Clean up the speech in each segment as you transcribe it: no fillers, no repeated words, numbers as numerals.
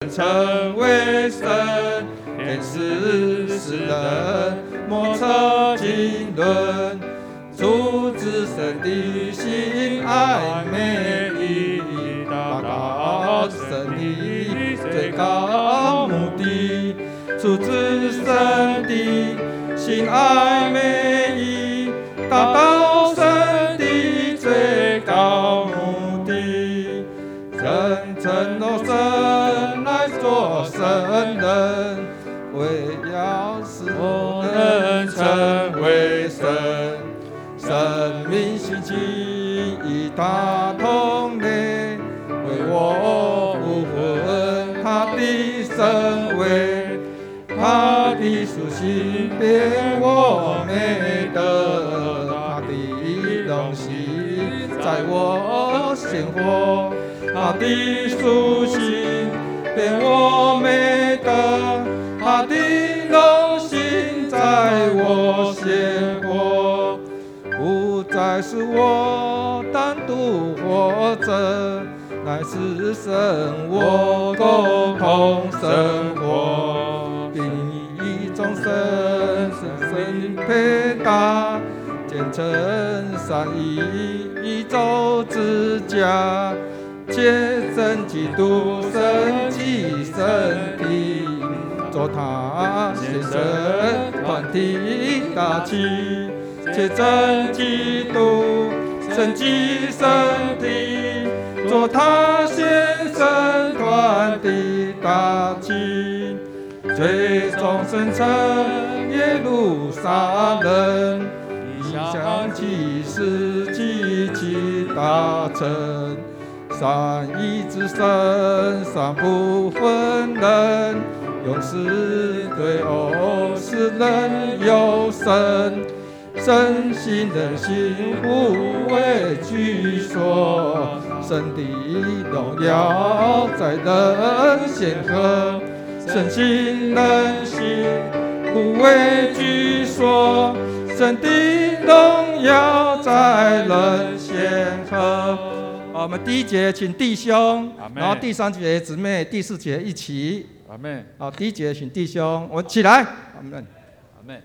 成为神，天使世人莫测经纶，出自神的心爱美意，达到神的最高目的，出自神的心爱美意，达到神的最高目的。人承诺神来做神人，为要使我能成为神。生命兴起与他同类，为我不分他的身位，他的属性变我美德，他的东西在我鲜活，他的属性变我美德，他的东西在我鲜活。不再是我单独活着，乃是神我共同生活。并以众生深深配搭，建成三一宇宙之家，借真基督生机身体，做他献身团体大旗。借真基督生机身体，做他献身团体大旗，最终生成耶路撒冷，异象启示极其大成。三一之神，三不分人，有始对偶，是人有神。身心人心互为居所，神的荣耀在人显赫。身心人心互为居所，神的荣耀在人显赫。我们第一节请弟兄，然后第三节姊妹，第四节一起。 阿们。 好，第一节请弟兄，我起来。阿们。 阿们。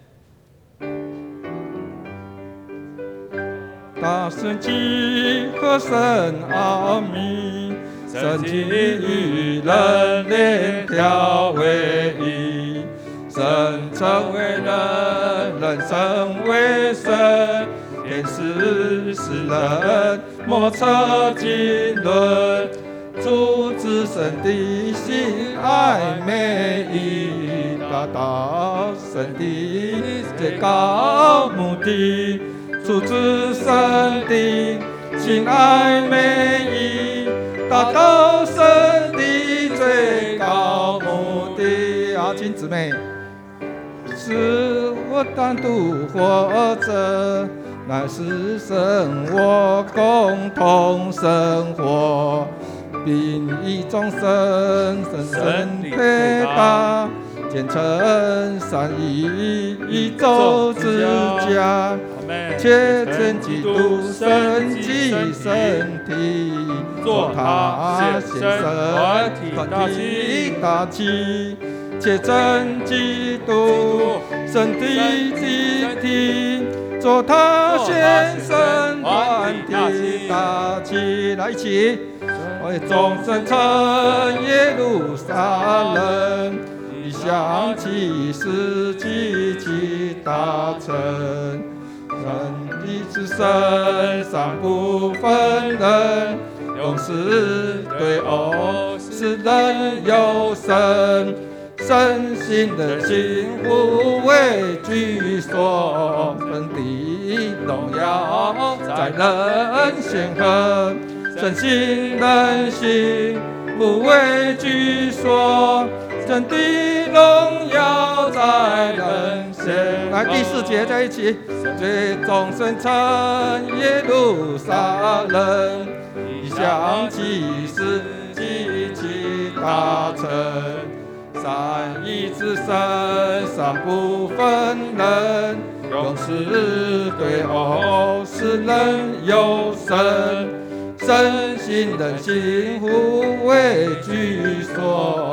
大神迹和神奥秘，神迹与人联调为一，神成为人，人成为神，天使世人莫测经纶，出自神的心爱美意，达到神的最高目的。出自神的心爱美意，达到神的最高目的。好，请姊妹，是我单独活着，乃是神我共同生活，并以众生深深配搭，建成三一宇宙之家。且真基督生机身体，做他献身团体大旗。且真基督生的集体，做他献身团体大旗。来一起，为众生成耶路撒冷，异象启示极其大成。神一之神，三不分人，有始对偶，是人有神。身心人心互为居所，神的荣耀在人显赫。身心人心互为居所，神的荣耀在人显。来第四节在一起，最终生成耶路撒冷，异象启示极其大成。三一之神，三不分人，永世对偶，是人有神。身心人心互为居所，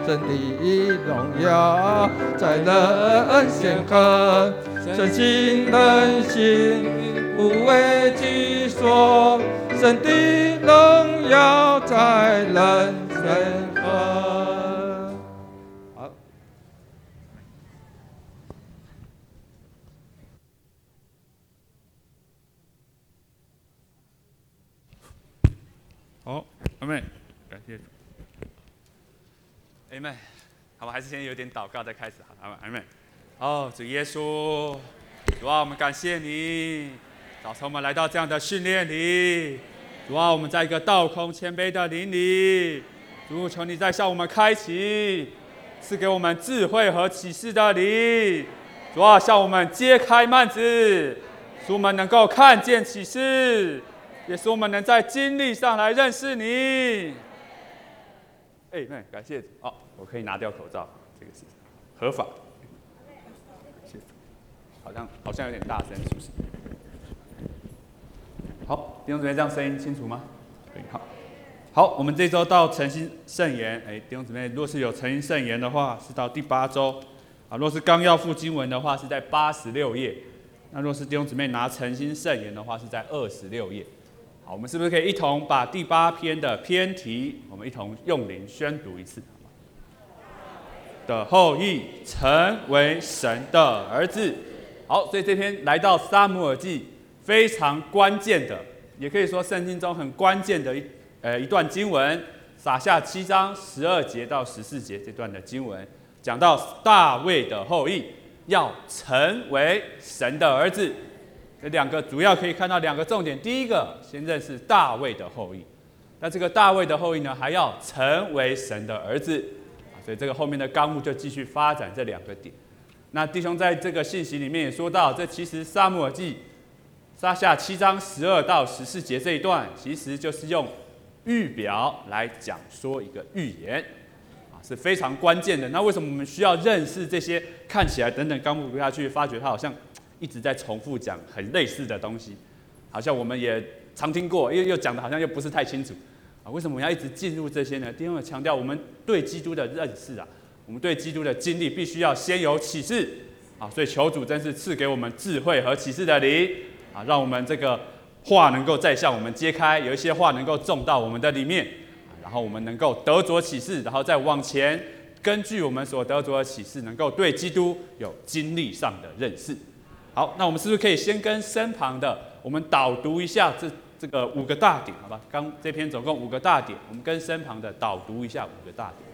神的荣耀在人显赫，神心人心无畏惧说，神的荣耀在人显赫。好， 好，阿妹，感谢主。阿妹，好吧，还是先有点祷告再开始好，阿妹。哦，主耶稣，主啊，我们感谢你，早晨我们来到这样的训练里，主啊，我们在一个倒空谦卑的灵里，主求你再向我们开启，赐给我们智慧和启示的灵，主啊，向我们揭开幔子，使我们能够看见启示，也使我们能在经历上来认识你。感谢主。哦，我可以拿掉口罩，这个是合法。好像有点大声，是不是？好，弟兄姊妹，这样声音清楚吗？好，我们这周到诚心圣言。弟兄姊妹，若是有诚心圣言的话，是到第8周。若是纲要附经文的话，是在86页。那若是弟兄姊妹拿诚心圣言的话，是在26页。好，我们是不是可以一同把第8篇的篇题，我们一同用灵宣读一次？的后裔成为神的儿子。好，所以这篇来到撒母耳记非常关键的，也可以说圣经中很关键的一段经文，撒下7章12节到14节这段的经文，讲到大卫的后裔要成为神的儿子。这两个主要可以看到两个重点，第一个先认识大卫的后裔，那这个大卫的后裔呢，还要成为神的儿子，所以这个后面的纲目就继续发展这两个点。那弟兄在这个信息里面也说到，这其实撒母耳记撒下7章12到14节这一段，其实就是用预表来讲说一个预言，是非常关键的。那为什么我们需要认识这些看起来等等纲目读下去，发觉它好像一直在重复讲很类似的东西，好像我们也常听过，又讲的好像又不是太清楚为什么我们要一直进入这些呢？弟兄们强调，我们对基督的认识我们对基督的经历必须要先有启示所以求主真是赐给我们智慧和启示的灵让我们这个话能够再向我们揭开，有一些话能够种到我们的里面然后我们能够得着启示，然后再往前根据我们所得着的启示，能够对基督有经历上的认识。好，那我们是不是可以先跟身旁的我们导读一下这个5个大点，好吧？刚这篇总共5个大点，我们跟身旁的导读一下5个大点。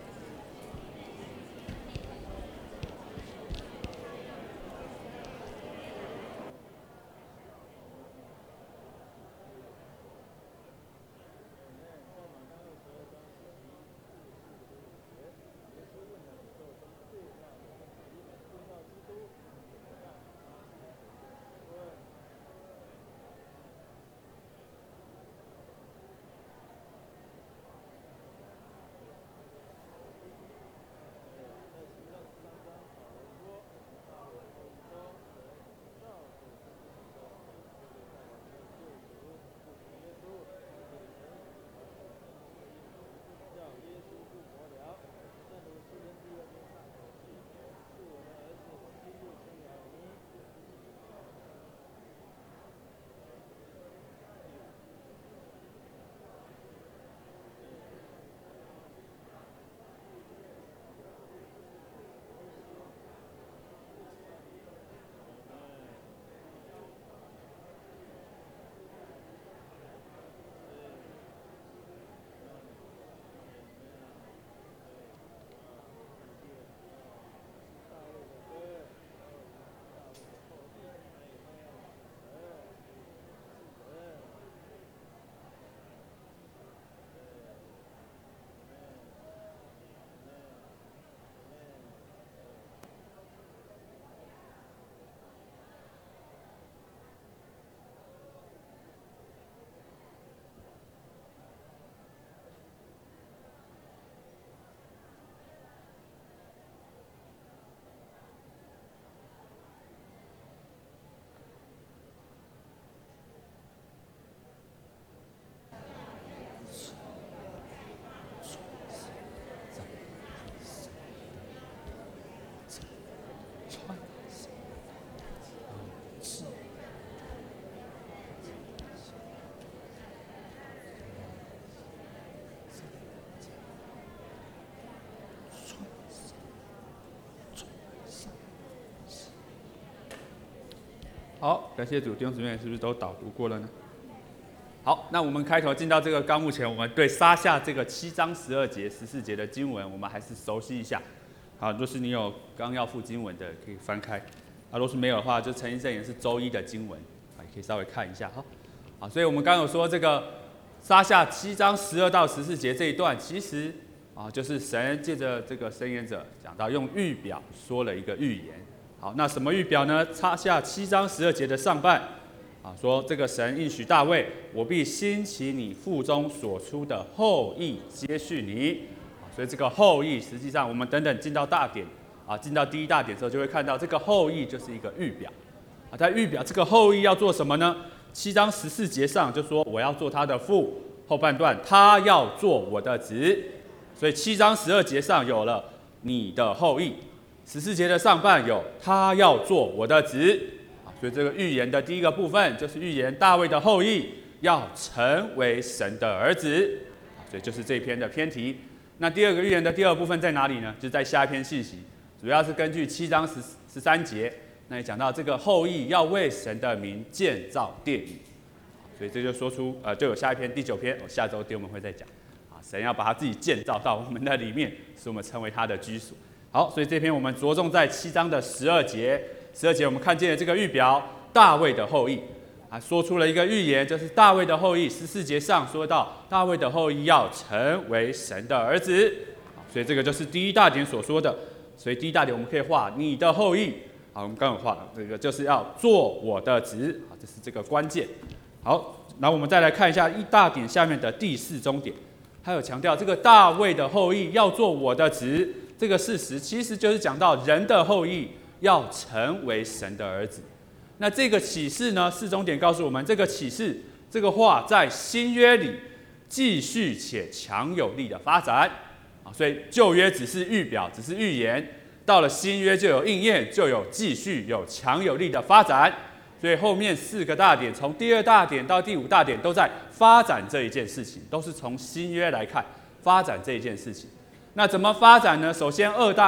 好，感谢主，弟兄姊妹是不是都导读过了呢？好，那我们开头进到这个纲目前，我们对撒下这个7章12节、14节的经文，我们还是熟悉一下。好，若是你有纲要附经文的，可以翻开；若是没有的话，就诚心圣言是周一的经文，也可以稍微看一下。好，所以我们刚刚有说这个撒下7章12到14节这一段，其实就是神借着这个申言者讲到用预表说了一个预言。好，那什么预表呢？撒下7章12节的上半。说这个神应许大卫，我必兴起你腹中所出的后裔接续你。所以这个后裔，实际上我们等等进到大点进到第一大点的时候，就会看到这个后裔就是一个预表。在预表这个后裔要做什么呢？7章14节上就说我要做他的父，后半段他要做我的子。所以7章12节上有了你的后裔，14节的上半有他要做我的子。所以这个预言的第一个部分就是预言大卫的后裔要成为神的儿子，所以就是这篇的篇题。那第二个预言的第二部分在哪里呢？就在下一篇信息，主要是根据7章13节，那也讲到这个后裔要为神的名建造殿宇，所以这就说出就有下一篇第9篇，下周我们会再讲神要把他自己建造到我们的里面，使我们成为他的居所。好，所以这篇我们着重在7章的12节。12节我们看见了这个预表大卫的后裔说出了一个预言，就是大卫的后裔。14节上说到大卫的后裔要成为神的儿子，所以这个就是第一大点所说的。所以第一大点我们可以画你的后裔，我们刚刚画这个就是要做我的子，这是这个关键。好，然后我们再来看一下一大点下面的第4中点，还有强调这个大卫的后裔要做我的子这个事实，其实就是讲到人的后裔要成为神的儿子。那这个启示呢，4中点告诉我们，这个启示这个话在新约里继续且强有力的发展所以旧约只是预表，只是预言，到了新约就有应验，就有继续有强有力的发展。所以后面4个大点，从第2大点到第5大点，都在发展这一件事情，都是从新约来看发展这一件事情。那怎么发展呢？首先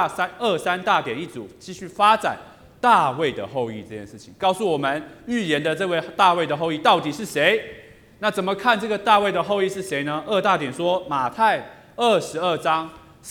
2、3大点一组，继续发展大卫的后裔这件事情，告诉我们预言的这位大卫的后裔到底是谁。那怎么看这个大卫的后裔是谁呢？2大点说，马太22章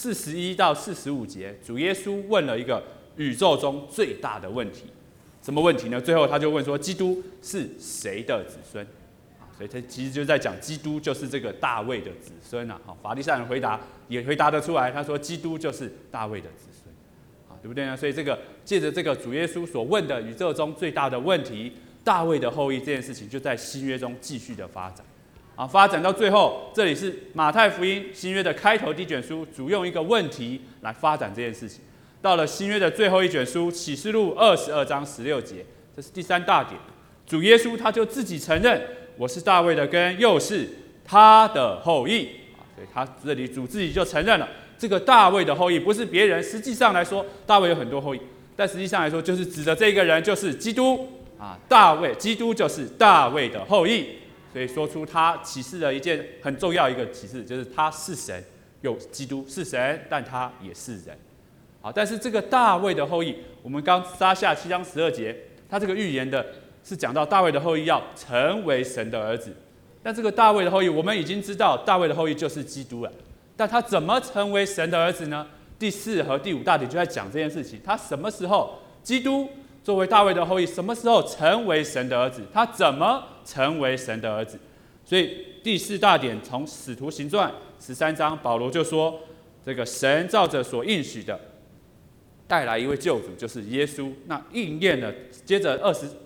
41到45节，主耶稣问了一个宇宙中最大的问题，什么问题呢？最后他就问说，基督是谁的子孙？所以他其实就在讲基督就是这个大卫的子孙法利赛人也回答得出来，他说基督就是大卫的子孙，对不对呢？所以这个借着这个主耶稣所问的宇宙中最大的问题，大卫的后裔这件事情，就在新约中继续的发展发展到最后，这里是马太福音新约的开头第一卷书，主用一个问题来发展这件事情。到了新约的最后一卷书启示录22章16节，这是第3大点，主耶稣他就自己承认，我是大卫的根，又是他的后裔所以他这里主自己就承认了，这个大卫的后裔不是别人。实际上来说，大卫有很多后裔，但实际上来说，就是指的这个人就是基督基督就是大卫的后裔。所以说出他启示了一件很重要一个启示，就是他是神，有基督是神，但他也是人。但是这个大卫的后裔，我们刚撒下7章12节，他这个预言的是讲到大卫的后裔要成为神的儿子。但这个大卫的后裔，我们已经知道大卫的后裔就是基督了，但他怎么成为神的儿子呢？第4和第5大点就在讲这件事情，他什么时候基督作为大卫的后裔，什么时候成为神的儿子？他怎么成为神的儿子？所以第4大点从使徒行传13章，保罗就说，这个神照着所应许的带来一位救主，就是耶稣。那应验了，接着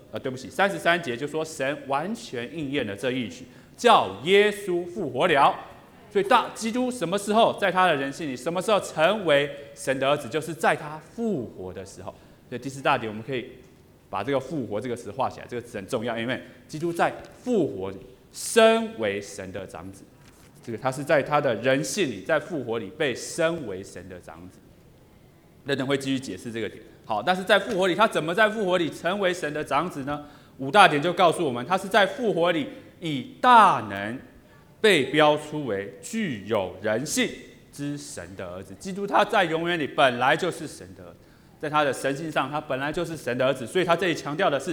33节就说，神完全应验了这应许，叫耶稣复活了。所以基督什么时候在他的人性里，什么时候成为神的儿子，就是在他复活的时候。所以第4大点我们可以把这个复活这个词画起来，这个词很重要，因为基督在复活里升为神的长子，这个他是在他的人性里，在复活里被升为神的长子。等等会继续解释这个点。好，但是在复活里，他怎么在复活里成为神的长子呢？5大点就告诉我们，他是在复活里以大能被标出为具有人性之神的儿子。基督他在永远里本来就是神的儿子，在他的神性上，他本来就是神的儿子，所以他这里强调的是，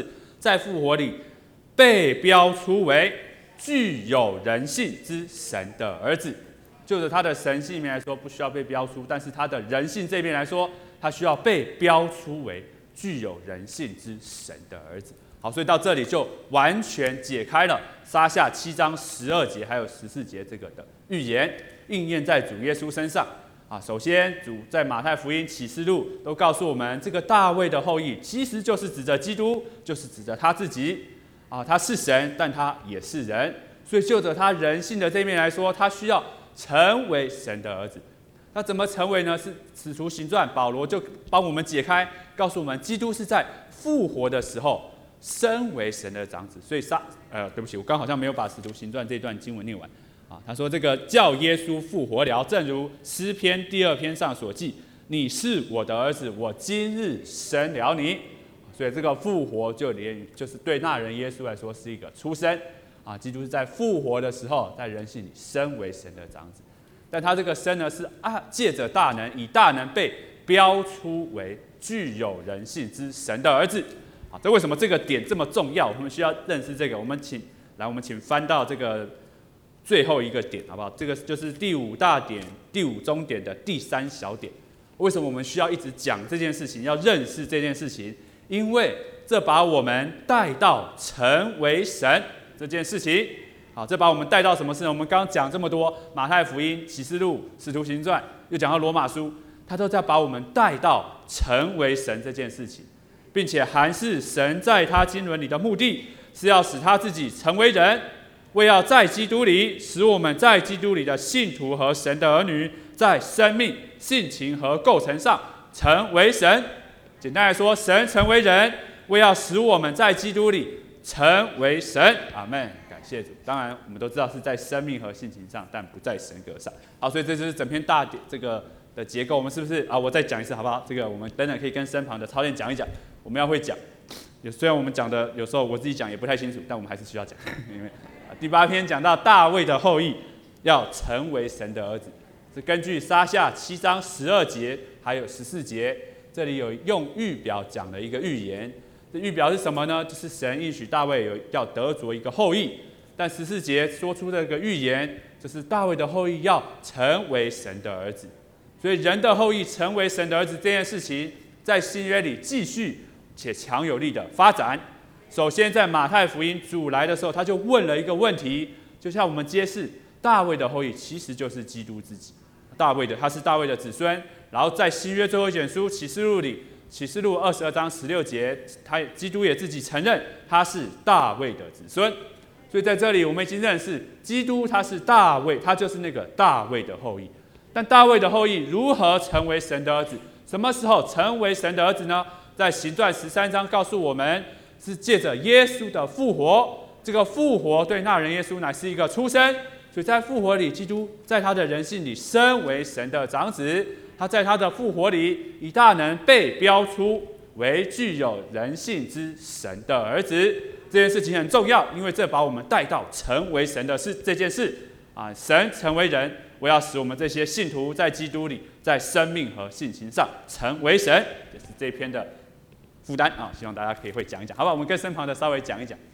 在复活里被标出为具有人性之神的儿子。就着他的神性面来说，不需要被标出，但是他的人性这边来说，他需要被标出为具有人性之神的儿子。好，所以到这里就完全解开了撒下7章12节还有14节这个的预言，应验在主耶稣身上。首先主在马太福音、启示录都告诉我们，这个大卫的后裔其实就是指着基督，就是指着他自己。他是神，但他也是人，所以就着他人性的这面来说，他需要成为神的儿子。那怎么成为呢？是使徒行传保罗就帮我们解开，告诉我们基督是在复活的时候身为神的长子。所以对不起，我刚好像没有把使徒行传这段经文念完。他说这个叫耶稣复活了，正如诗篇第2篇上所记，你是我的儿子，我今日生了你。所以这个复活就是对那人耶稣来说是一个出生。基督是在复活的时候，在人性里身为神的长子，但他这个生呢，是借着大能，以大能被标出为具有人性之神的儿子。这为什么这个点这么重要？我们需要认识这个。我们请翻到这个最后一个点，好不好？这个就是第5大点、第5中点的第3小点。为什么我们需要一直讲这件事情？要认识这件事情，因为这把我们带到成为神这件事情。好，这把我们带到什么事呢？我们刚刚讲这么多，马太福音、启示录、使徒行传，又讲到罗马书，他都在把我们带到成为神这件事情，并且还是神在他经纶里的目的，是要使他自己成为人，为要在基督里使我们在基督里的信徒和神的儿女，在生命、性情和构成上成为神。简单来说，神成为人，为要使我们在基督里成为神。阿们。感谢主。当然，我们都知道是在生命和性情上，但不在神格上。好，所以这就是整篇大点这个的结构。我们是不是我再讲一次好不好？这个我们等等可以跟身旁的操练讲一讲。我们要会讲，虽然我们讲的有时候我自己讲也不太清楚，但我们还是需要讲，因为第8篇讲到大卫的后裔要成为神的儿子，是根据撒下7章12节还有14节，这里有用预表讲的一个预言。这预表是什么呢？就是神应许大卫要得着一个后裔，但14节说出这个预言，就是大卫的后裔要成为神的儿子。所以人的后裔成为神的儿子这件事情，在新约里继续且强有力的发展。首先在马太福音主来的时候，他就问了一个问题，就像我们揭示大卫的后裔其实就是基督自己，他是大卫的子孙。然后在新约最后一卷书启示录里，启示录22章16节，基督也自己承认他是大卫的子孙。所以在这里我们已经认识基督他是大卫，他就是那个大卫的后裔。但大卫的后裔如何成为神的儿子？什么时候成为神的儿子呢？在行传13章告诉我们，是借着耶稣的复活。这个复活对那人耶稣乃是一个出生，所以在复活里，基督在他的人性里身为神的长子。他在他的复活里，以大能被标出为具有人性之神的儿子。这件事情很重要，因为这把我们带到成为神的这件事。神成为人，我要使我们这些信徒在基督里，在生命和性情上成为神，也是这篇的负担希望大家可以会讲一讲，好不好？我们跟身旁的稍微讲一讲。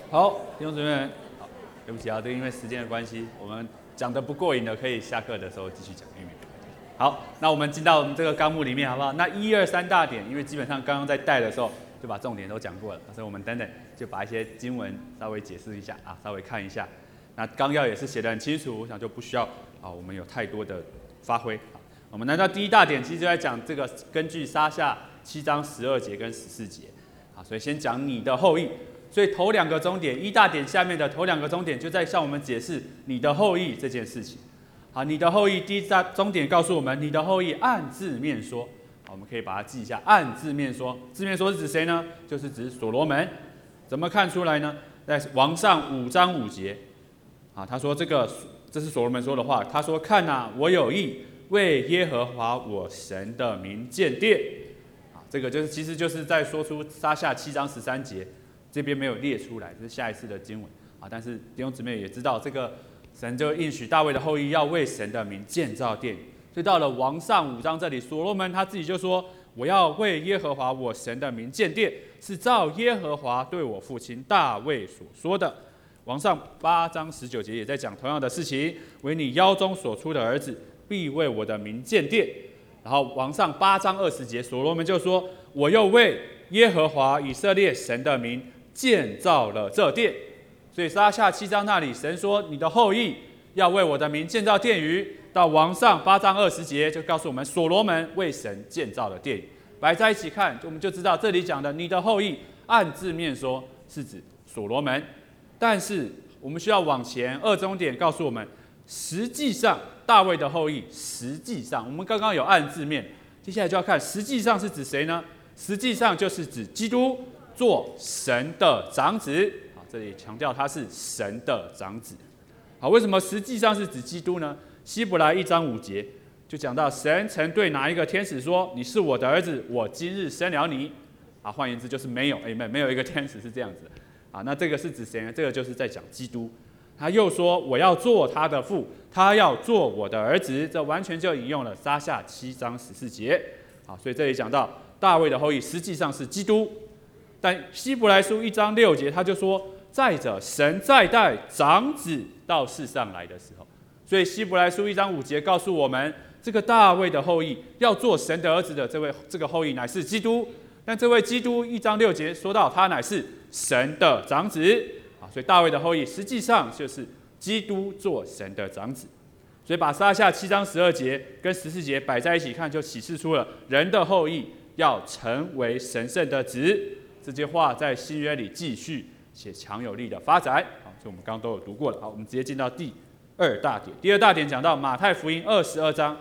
好，弟兄姊妹们，好，对不起啊，因为时间的关系，我们讲的不过瘾的，可以下课的时候继续讲。好，那我们进到我们这个纲目里面，好不好？那1、2、3大点，因为基本上刚刚在带的时候就把重点都讲过了，所以我们等等就把一些经文稍微解释一下啊，稍微看一下。那纲要也是写得很清楚，我想就不需要啊，我们有太多的发挥。我们来到第1大点，其实就在讲这个根据撒下7章12节跟14节，啊，所以先讲你的后裔。所以头2个终点，1大点下面的头2个终点就在向我们解释你的后裔这件事情。好，你的后裔第1大终点告诉我们，你的后裔按字面说，好，我们可以把它记一下，按字面说，字面说是指谁呢？就是指所罗门。怎么看出来呢？在王上5章5节，啊，他说这是所罗门说的话，他说：“看啊，我有意为耶和华我神的名建殿。”啊，这个其实就是在说出撒下7章13节。这边没有列出来，这是下一次的经文啊。但是弟兄姊妹也知道，这个神就应许大卫的后裔要为神的名建造殿宇。所以到了王上5章这里，所罗门他自己就说：“我要为耶和华我神的名建殿，是照耶和华对我父亲大卫所说的。”王上8章19节也在讲同样的事情：“为你腰中所出的儿子，必为我的名建殿。”然后王上8章20节，所罗门就说：“我又为耶和华以色列神的名建造了这殿。”所以撒下7章那里，神说你的后裔要为我的名建造殿宇。到王上8章20节就告诉我们，所罗门为神建造了殿宇。摆在一起看，我们就知道这里讲的你的后裔，按字面说是指所罗门。但是我们需要往前2终点告诉我们，实际上大卫的后裔，实际上我们刚刚有按字面，接下来就要看实际上是指谁呢？实际上就是指基督做神的长子。好，这里强调他是神的长子。好，为什么实际上是指基督呢？希伯来1章5节就讲到，神曾对哪一个天使说：“你是我的儿子，我今日生了你。”啊，换言之就是没有一个天使是这样子的。啊，那这个是指谁呢？这个就是在讲基督。他又说：“我要做他的父，他要做我的儿子。”这完全就引用了撒下7章14节。好，所以这里讲到大卫的后裔实际上是基督。但希伯来书1章6节他就说：“再者，神再带长子到世上来的时候。”所以希伯来书1章5节告诉我们，这个大卫的后裔要做神的儿子的这个后裔乃是基督。但这位基督1章6节说到，他乃是神的长子。啊，所以大卫的后裔实际上就是基督做神的长子。所以把撒下7章12节跟14节摆在一起看，就启示出了人的后裔要成为神圣的子。这句话在新约里继续且强有力的发展。好，所以我们刚刚都有读过了。好，我们直接进到第2大点。第2大点讲到马太福音22章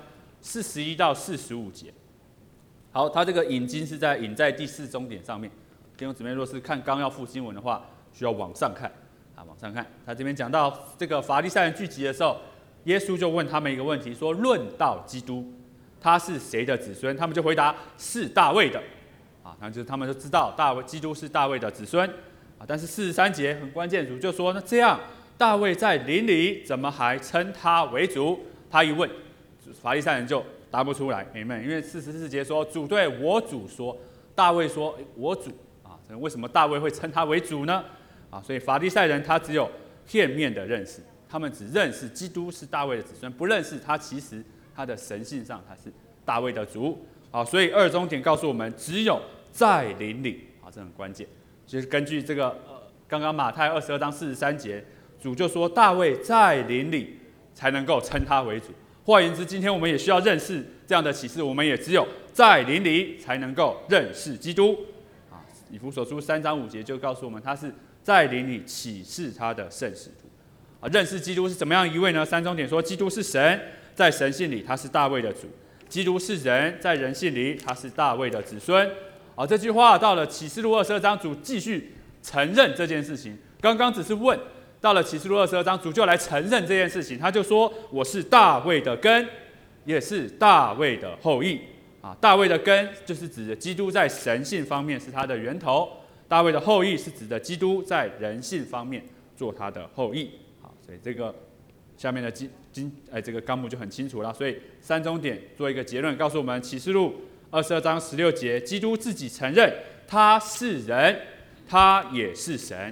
41到45节。好，它这个引经是引在第4终点上面。弟兄姊妹，若是看纲要附经文的话，需要往上看啊，往上看。他这边讲到这个法利赛人聚集的时候，耶稣就问他们一个问题，说：“论到基督，他是谁的子孙？”他们就回答：“是大卫的。”啊，那就是他们就知道基督是大卫的子孙啊。但是43节很关键，主就说：“那这样，大卫在灵里怎么还称他为主？”他一问，法利赛人就答不出来，因为44节说：“主对我主说。”大卫说：“我主啊，为什么大卫会称他为主呢？”啊，所以法利赛人他只有片面的认识，他们只认识基督是大卫的子孙，不认识他其实他的神性上他是大卫的主。啊，所以2终点告诉我们，只有在灵里啊，这很关键。就是根据这个刚刚马太22章43节，主就说大卫在灵里才能够称他为主。换言之，今天我们也需要认识这样的启示，我们也只有在灵里才能够认识基督。啊，以弗所书3章5节就告诉我们，他是在灵里启示他的圣使徒。啊，认识基督是怎么样一位呢？3终点说，基督是神，在神性里他是大卫的主；基督是人，在人性里他是大卫的子孙。啊，这句话到了启示录22章，主继续承认这件事情。刚刚只是问，到了启示录22章，主就来承认这件事情。他就说：“我是大卫的根，也是大卫的后裔。”啊，大卫的根就是指的基督在神性方面是他的源头，大卫的后裔是指的基督在人性方面做他的后裔。好，所以这个下面的这个纲目就很清楚了。所以3终点做一个结论，告诉我们启示录22章16节，基督自己承认他是人，他也是神。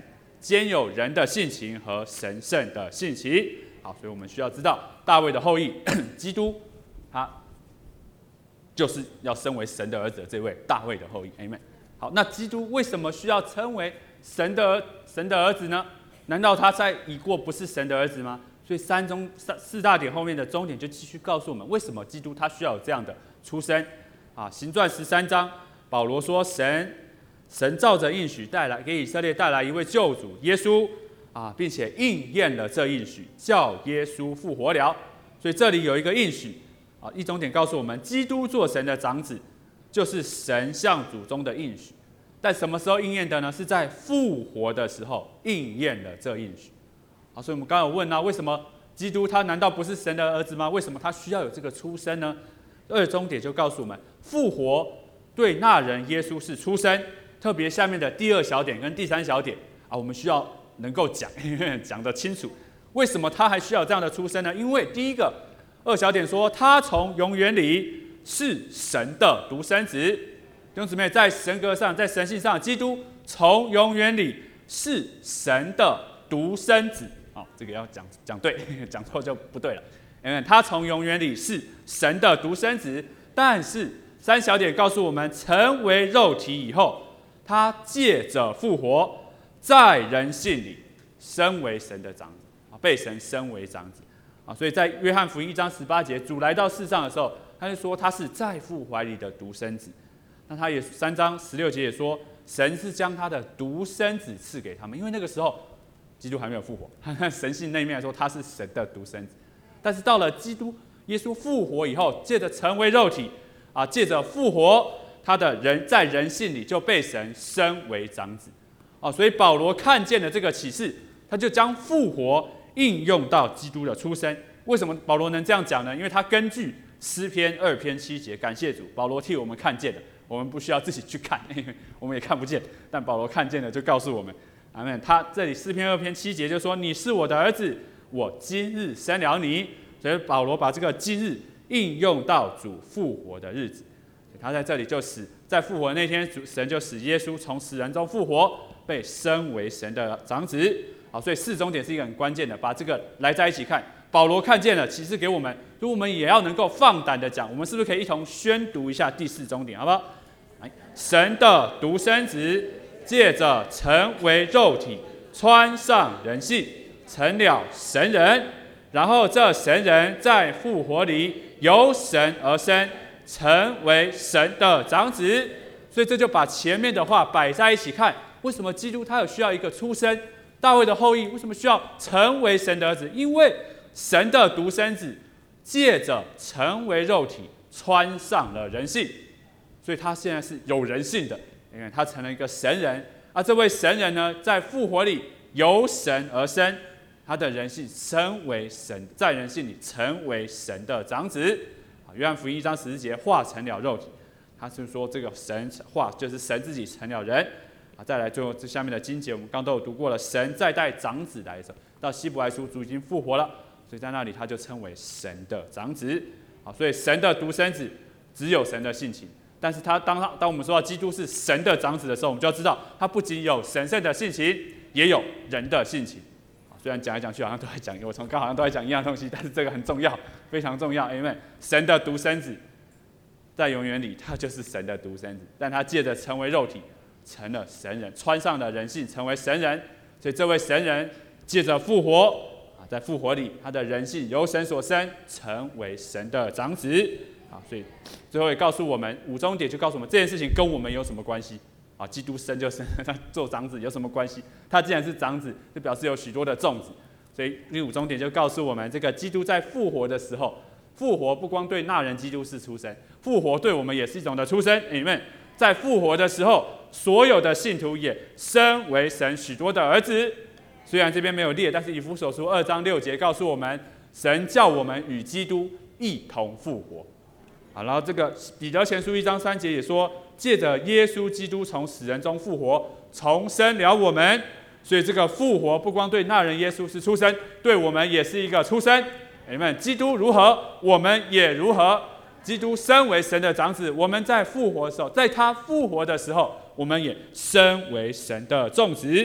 兼有人的性情和神圣的性情。好，所以我们需要知道大卫的后裔基督，他就是要身为神的儿子的这位大卫的后裔。Amen。好，那基督为什么需要称为神的儿子呢？难道他在已过不是神的儿子吗？所以四大点后面的终点就继续告诉我们，为什么基督他需要有这样的出生。行传13章，保罗说神照着应许给以色列带来一位救主耶稣并且应验了这应许，叫耶稣复活了。所以这里有一个应许一终点告诉我们，基督做神的长子，就是神向祖宗的应许。但什么时候应验的呢？是在复活的时候应验了这应许。所以我们刚刚有问为什么基督他难道不是神的儿子吗？为什么他需要有这个出生呢？二终点就告诉我们，复活对那人耶稣是出生。特别下面的第2小点跟第3小点我们需要能够讲得清楚，为什么他还需要这样的出生呢？因为第一个2小点说，他从永远里是神的独生子。弟兄姊妹，在神格上，在神性上，基督从永远里是神的独生子。这个要讲对，讲错就不对了。他从永远里是神的独生子，但是3小点告诉我们，成为肉体以后，他借着复活，在人性里身为神的长子，被神升为长子。所以在约翰福音1章18节，主来到世上的时候，他就说他是在父怀里的独生子。那他也3章16节也说，神是将他的独生子赐给他们，因为那个时候基督还没有复活，神性那一面来说他是神的独生子。但是到了基督耶稣复活以后，借着成为肉体借着复活，他的人在人性里就被神升为长子。所以保罗看见了这个启示，他就将复活应用到基督的出生。为什么保罗能这样讲呢？因为他根据诗篇2篇7节，感谢主，保罗替我们看见了，我们不需要自己去看，我们也看不见，但保罗看见了就告诉我们。阿们。他这里诗篇2篇7节就说，你是我的儿子，我今日生了你。所以保罗把这个今日应用到主复活的日子。他在这里就在复活那天，神就使耶稣从死人中复活，被升为神的长子。所以4终点是一个很关键的，把这个来在一起看。保罗看见了，启示给我们，所以我们也要能够放胆的讲。我们是不是可以一同宣读一下第4终点，好不好？神的独生子借着成为肉体，穿上人性，成了神人。然后这神人在复活里由神而生，成为神的长子。所以这就把前面的话摆在一起看。为什么基督他有需要一个出生？大卫的后裔为什么需要成为神的儿子？因为神的独生子借着成为肉体，穿上了人性，所以他现在是有人性的，因为他成了一个神人。这位神人呢，在复活里由神而生，他的人性成为神，在人性里成为神的长子。约翰福音1章14节，化成了肉体，他是说这个神化就是神自己成了人。再来最后这下面的经节，我们刚都有读过了。神再带长子来的时候，到希伯来书，主已经复活了，所以在那里他就称为神的长子。所以神的独生子只有神的性情，但是当我们说到基督是神的长子的时候，我们就要知道他不仅有神圣的性情，也有人的性情。虽然讲来讲去好像都在讲，我从刚好像都在讲一样东西，但是这个很重要，非常重要。Amen。神的独生子在永远里，他就是神的独生子，但他借着成为肉体，成了神人，穿上了人性，成为神人。所以这位神人借着复活在复活里，他的人性由神所生，成为神的长子。所以最后也告诉我们，5终点就告诉我们这件事情跟我们有什么关系？基督生就生，他做长子有什么关系？他既然是长子，就表示有许多的众子。所以第5终点就告诉我们，这个基督在复活的时候，复活不光对那人基督是出生，复活对我们也是一种的出生。Amen。在复活的时候，所有的信徒也身为神许多的儿子。虽然这边没有列，但是以弗所书2章6节告诉我们，神叫我们与基督一同复活。然后这个彼得前书1章3节也说，借着耶稣基督从死人中复活，重生了我们。所以这个复活不光对那人耶稣是出生，对我们也是一个出生。Amen。基督如何，我们也如何。基督身为神的长子，我们在复活的时候，在他复活的时候，我们也身为神的众子。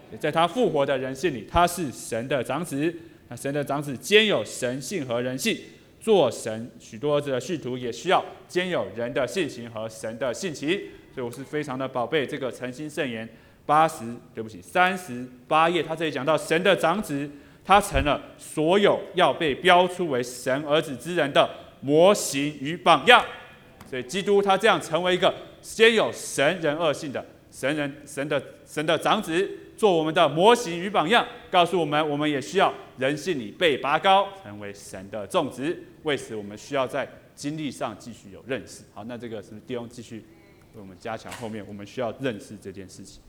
在他复活的人性里，他是神的长子。那神的长子兼有神性和人性，做神许多儿子的续徒，也需要兼有人的性情和神的性情。所以我是非常的宝贝这个诚心圣言38页，他这里讲到神的长子，他成了所有要被标出为神儿子之人的模型与榜样。所以基督他这样成为一个兼有神人二性的神的长子，做我们的模型与榜样，告诉我们，我们也需要人性里被拔高，成为神的种子。为此，我们需要在经历上继续有认识。好，那这个是不是弟兄继续为我们加强？后面我们需要认识这件事情。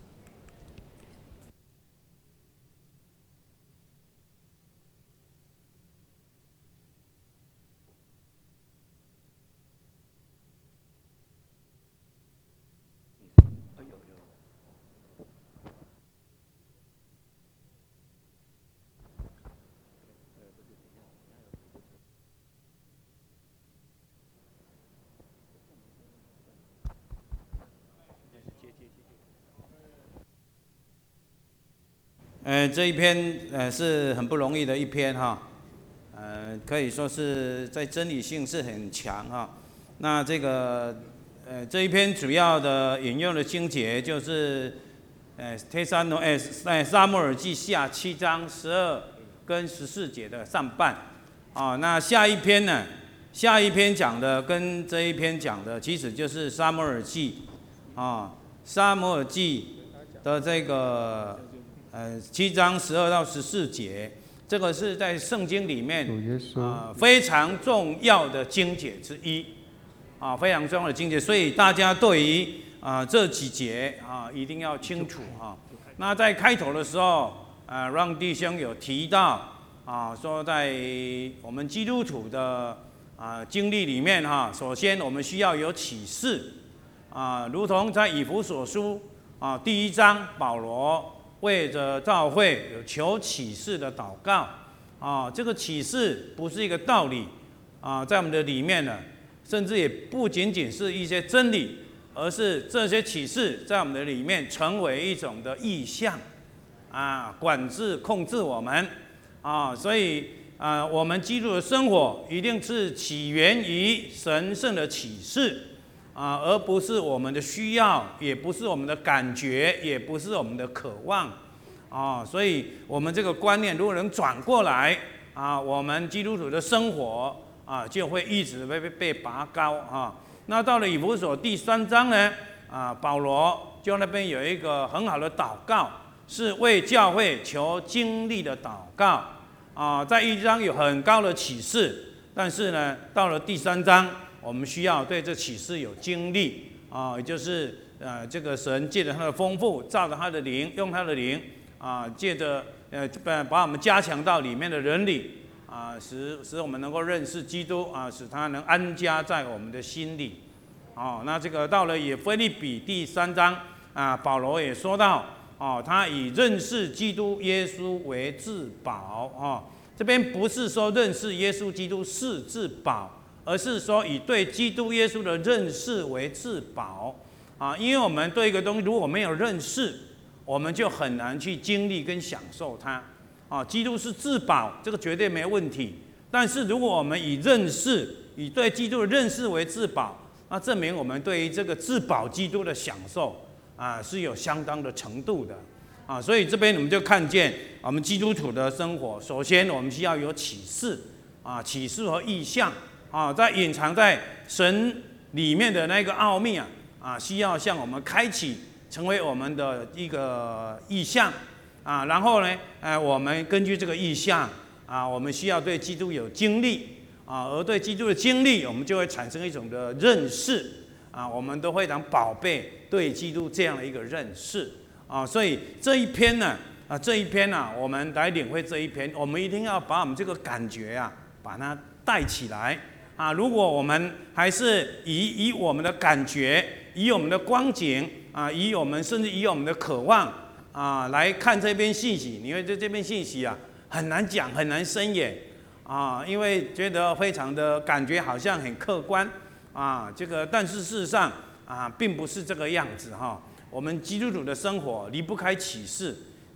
这一篇是很不容易的一篇哈，可以说是在真理性是很强哈。那这个这一篇主要的引用的经节就是撒母耳记下7章12跟14节的上半啊。那下一篇讲的跟这一篇讲的其实就是撒母耳记啊，撒母耳记的这个7章12到14节，这个是在圣经里面非常重要的经节之一啊，非常重要的经节，所以大家对于这几节一定要清楚啊。那在开头的时候让弟兄有提到说在我们基督徒的经历里面首先我们需要有启示如同在以弗所书第1章保罗为着教会有求启示的祷告这个启示不是一个道理在我们的里面呢，甚至也不仅仅是一些真理，而是这些启示在我们的里面成为一种的意象管制控制我们所以我们基督的生活一定是起源于神圣的启示而不是我们的需要，也不是我们的感觉，也不是我们的渴望所以我们这个观念如果能转过来我们基督徒的生活就会一直被拔高那到了以弗所第3章呢保罗就那边有一个很好的祷告，是为教会求经历的祷告在1章有很高的启示，但是呢到了第3章我们需要对这启示有经历也就是这个神借着他的丰富，照着他的灵，用他的灵借着把我们加强到里面的人里使我们能够认识基督使他能安家在我们的心里那这个到了也腓立比第3章保罗也说到他以认识基督耶稣为至宝这边不是说认识耶稣基督是至宝，而是说以对基督耶稣的认识为至宝因为我们对一个东西如果没有认识，我们就很难去经历跟享受它基督是至宝，这个绝对没问题。但是如果我们以对基督的认识为至宝，那证明我们对于这个至宝基督的享受是有相当的程度的所以这边我们就看见我们基督徒的生活，首先我们需要有启示启示和意象在隐藏在神里面的那个奥秘需要向我们开启，成为我们的一个意象然后呢我们根据这个意象我们需要对基督有经历而对基督的经历，我们就会产生一种的认识我们都非常宝贝对基督这样的一个认识所以这一篇呢我们来领会这一篇，我们一定要把我们这个感觉把它带起来如果我们还是以我们的感觉，以我们的光景甚至以我们的渴望来看这篇信息，你会对这篇信息很难讲，很难深远因为觉得非常的感觉好像很客观但是事实上并不是这个样子我们基督徒的生活离不开启示，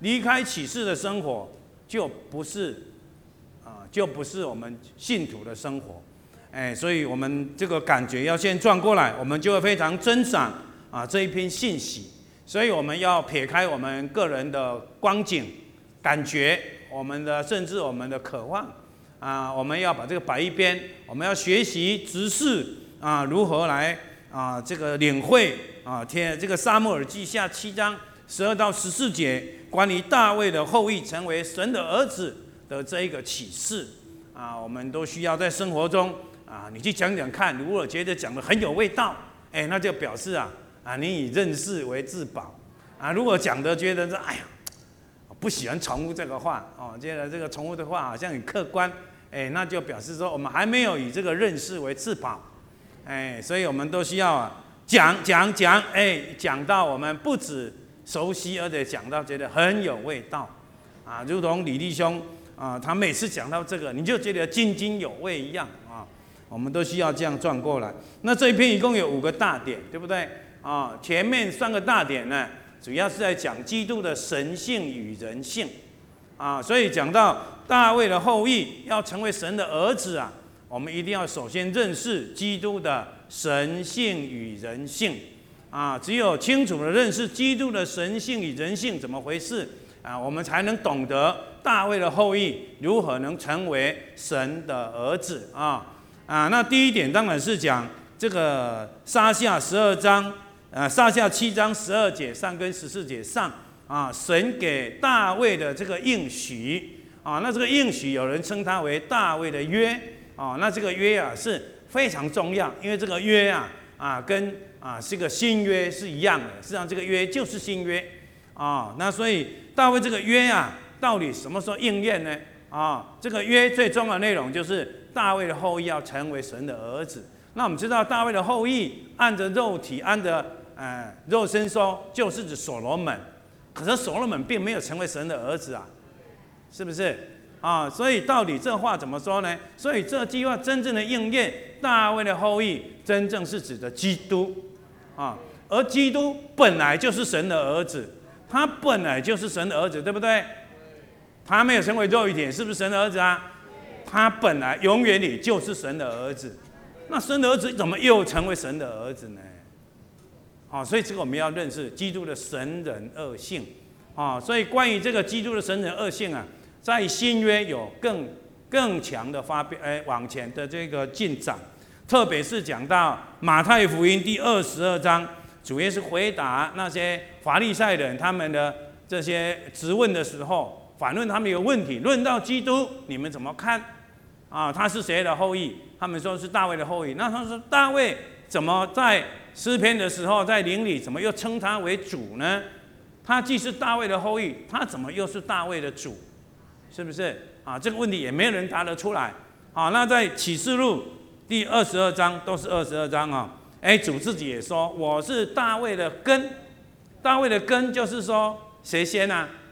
离开启示的生活，就不是我们信徒的生活。所以我们这个感觉要先转过来，我们就会非常珍赏这一篇信息。所以我们要撇开我们个人的光景、感觉，甚至我们的渴望我们要把这个摆一边，我们要学习执事如何来这个领会这个撒母耳记下7章12到14节关于大卫的后裔成为神的儿子的这一个启示我们都需要在生活中你去讲讲看，如果觉得讲得很有味道，那就表示你以认识为至宝如果讲的觉得是哎呀不喜欢重复这个话觉得这个重复的话好像很客观，那就表示说我们还没有以这个认识为至宝，所以我们都需要讲，讲到我们不止熟悉，而且讲到觉得很有味道如同李弟兄他每次讲到这个，你就觉得津津有味一样我们都需要这样转过来。那这一篇一共有5个大点，对不对前面3个大点呢，主要是在讲基督的神性与人性所以讲到大卫的后裔要成为神的儿子我们一定要首先认识基督的神性与人性只有清楚的认识基督的神性与人性怎么回事我们才能懂得大卫的后裔如何能成为神的儿子那第一点当然是讲这个撒下12章撒下7章12节上跟14节上神给大卫的这个应许那这个应许有人称它为大卫的约那这个约是非常重要，因为这个约跟这个新约是一样的，实际上这个约就是新约那所以大卫这个约到底什么时候应验呢这个约最重要的内容就是大卫的后裔要成为神的儿子。那我们知道大卫的后裔按着肉体按着肉身说就是指所罗门，可是所罗门并没有成为神的儿子是不是所以到底这话怎么说呢？所以这句话真正的应验，大卫的后裔真正是指的基督而基督本来就是神的儿子，他本来就是神的儿子，对不对？他没有成为肉一点，是不是神的儿子他本来永远里就是神的儿子，那神的儿子怎么又成为神的儿子呢？所以这个我们要认识基督的神人二性所以关于这个基督的神人二性在新约有更强的往前的这个进展，特别是讲到马太福音第22章，主耶稣回答那些法利赛人他们的这些质问的时候，反问他们有问题，论到基督你们怎么看他是谁的后裔？他们说是大卫的后裔。那他说大卫怎么在诗篇的时候在灵里怎么又称他为主呢？他既是大卫的后裔，他怎么又是大卫的主？是不是这个问题也没有人答得出来那在启示录第22章都是22章主自己也说我是大卫的根。大卫的根就是说谁先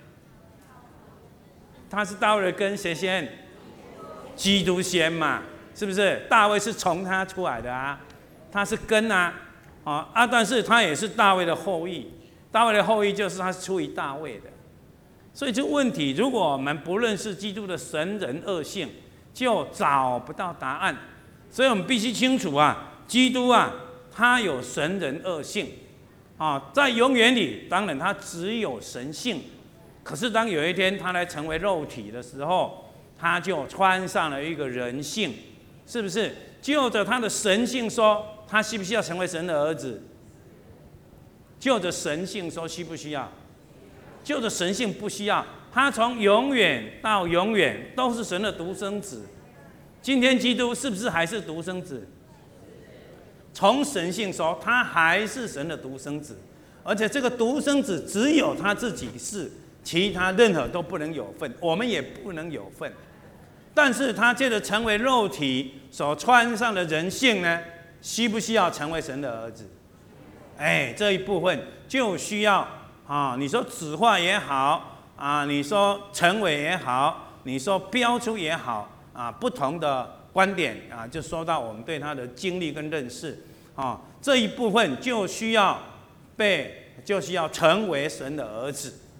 他是大卫的根，谁先？基督先嘛，是不是？大卫是从他出来的他是根但是他也是大卫的后裔。大卫的后裔就是他是出于大卫的。所以这个问题，如果我们不认识基督的神人二性，就找不到答案。所以我们必须清楚基督他有神人二性在永远里，当然他只有神性。可是当有一天他来成为肉体的时候，他就穿上了一个人性，是不是？就着他的神性说，他需不需要成为神的儿子？就着神性说，需不需要？就着神性不需要，他从永远到永远都是神的独生子。今天基督是不是还是独生子？从神性说，他还是神的独生子，而且这个独生子只有他自己是，其他任何都不能有份，我们也不能有份。但是他借着成为肉体所穿上的人性呢，需不需要成为神的儿子？这一部分就需要你说子化也好你说成为也好，你说标出也好不同的观点就说到我们对他的经历跟认识这一部分就需要成为神的儿子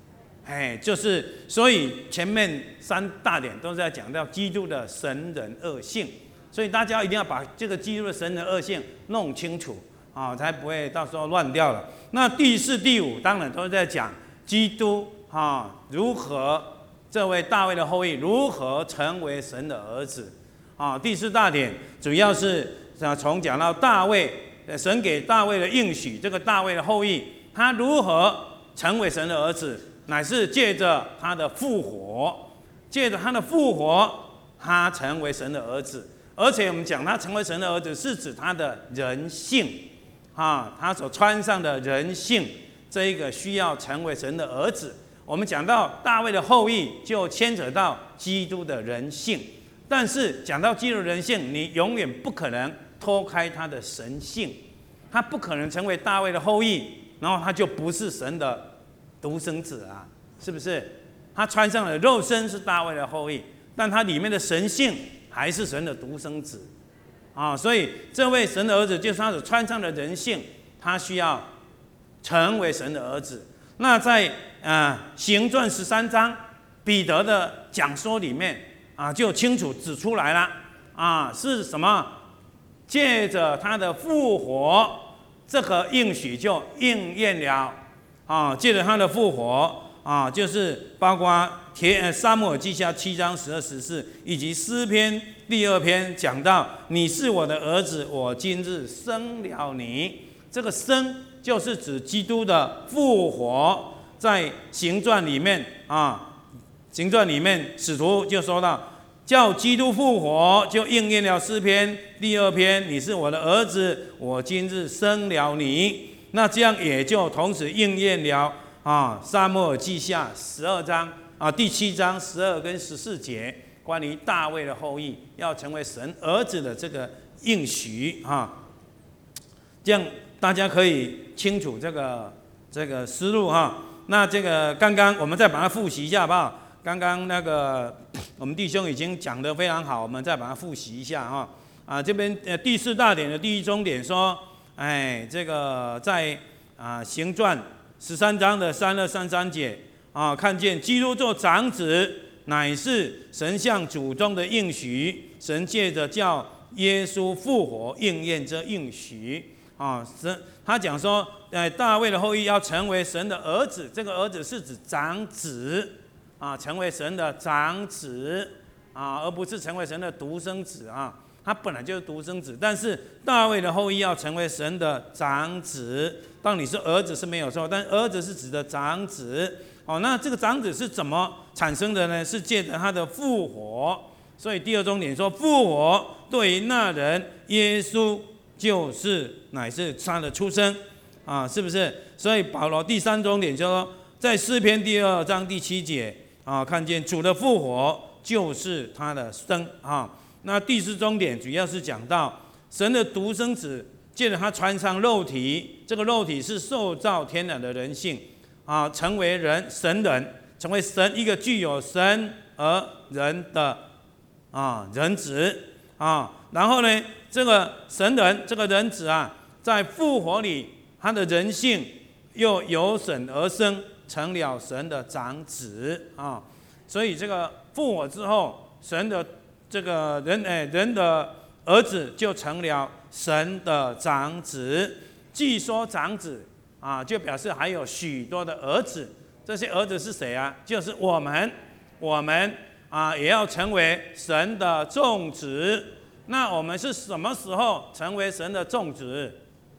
就是所以前面3大点都是在讲到基督的神人二性，所以大家一定要把这个基督的神人二性弄清楚啊，才不会到时候乱掉了。那第4、第5当然都是在讲基督如何这位大卫的后裔如何成为神的儿子啊。第4大点主要是从讲到大卫，神给大卫的应许，这个大卫的后裔他如何成为神的儿子，乃是借着他的复活，借着他的复活，他成为神的儿子。而且我们讲他成为神的儿子，是指他的人性他所穿上的人性，这一个需要成为神的儿子。我们讲到大卫的后裔，就牵扯到基督的人性。但是讲到基督的人性，你永远不可能脱开他的神性，他不可能成为大卫的后裔，然后他就不是神的独生子啊，是不是？他穿上的肉身是大卫的后裔，但他里面的神性还是神的独生子所以这位神的儿子就是他所穿上的人性，他需要成为神的儿子。那在行传13章彼得的讲说里面就清楚指出来了是什么？借着他的复活，这个应许就应验了借着他的复活就是包括撒母耳记下7章12、14，以及诗篇第2篇讲到你是我的儿子，我今日生了你。这个生就是指基督的复活。在行传里面行传里面使徒就说到，叫基督复活，就应验了诗篇第2篇，你是我的儿子，我今日生了你。那这样也就同时应验了撒母耳记下12章第7章12跟14节，关于大卫的后裔要成为神儿子的这个应许这样大家可以清楚这个思路那这个刚刚我们再把它复习一下好不好？刚刚那个我们弟兄已经讲得非常好，我们再把它复习一下这边第4大点的第1中点说，这个在行传13章的32、33节看见基督做长子，乃是神向祖宗的应许，神借着叫耶稣复活应验这应许他讲说大卫的后裔要成为神的儿子，这个儿子是指长子成为神的长子而不是成为神的独生子他本来就是独生子，但是大卫的后裔要成为神的长子。当你是儿子是没有错，但儿子是指的长子那这个长子是怎么产生的呢？是借着他的复活。所以第2中点说，复活对于那人耶稣乃是他的出生是不是？所以保罗第3中点就说，在诗篇第2章第7节看见主的复活就是他的生那第4中点主要是讲到神的独生子借着他穿上肉体，这个肉体是受造天然的人性成为神人，成为神一个具有神而人的人子然后呢，这个神人这个人子在复活里，他的人性又由神而生，成了神的长子所以这个复活之后，神的这个人的儿子就成了神的长子。既说长子就表示还有许多的儿子。这些儿子是谁就是我们也要成为神的众子。那我们是什么时候成为神的众子？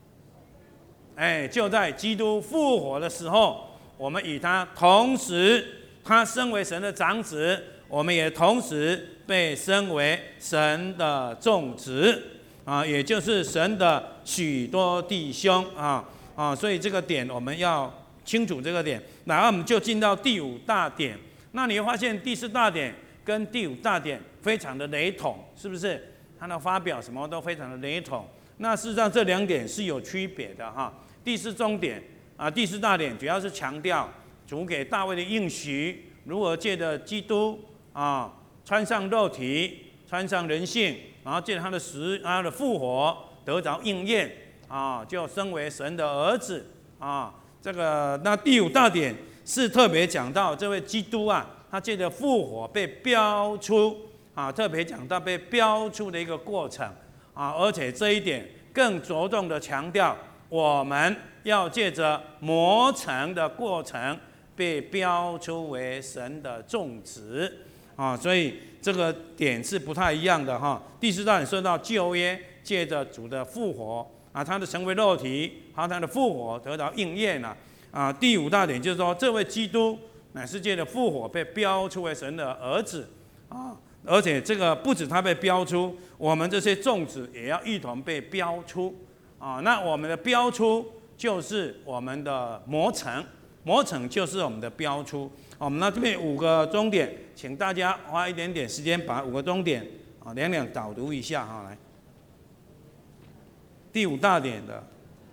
就在基督复活的时候，我们与他同时，他升为神的长子，我们也同时被升为神的众子也就是神的许多弟兄所以这个点我们要清楚这个点。然后我们就进到第5大点。那你会发现第4大点跟第5大点非常的雷同，是不是？他的发表什么都非常的雷同。那事实上这2点是有区别的第4中点第4大点主要是强调主给大卫的应许如何借着基督穿上肉体，穿上人性，然后借着他的复活得着应验就升为神的儿子这个那第5大点是特别讲到这位基督啊，他借着复活被标出啊，特别讲到被标出的一个过程啊，而且这一点更着重的强调，我们要借着磨成的过程被标出为神的种子啊，所以这个点是不太一样的哈。第四大点说到旧约借着主的复活啊，他的成为肉体，还有他的复活得到应验了啊。第五大点就是说，这位基督乃是借着复活被标出为神的儿子啊，而且这个不止他被标出，我们这些种子也要一同被标出啊。那我们的标出就是我们的磨成，磨成就是我们的标出。我们那这边5个重点，请大家花一点点时间把5个重点啊两导读一下哈。来，第5大点的。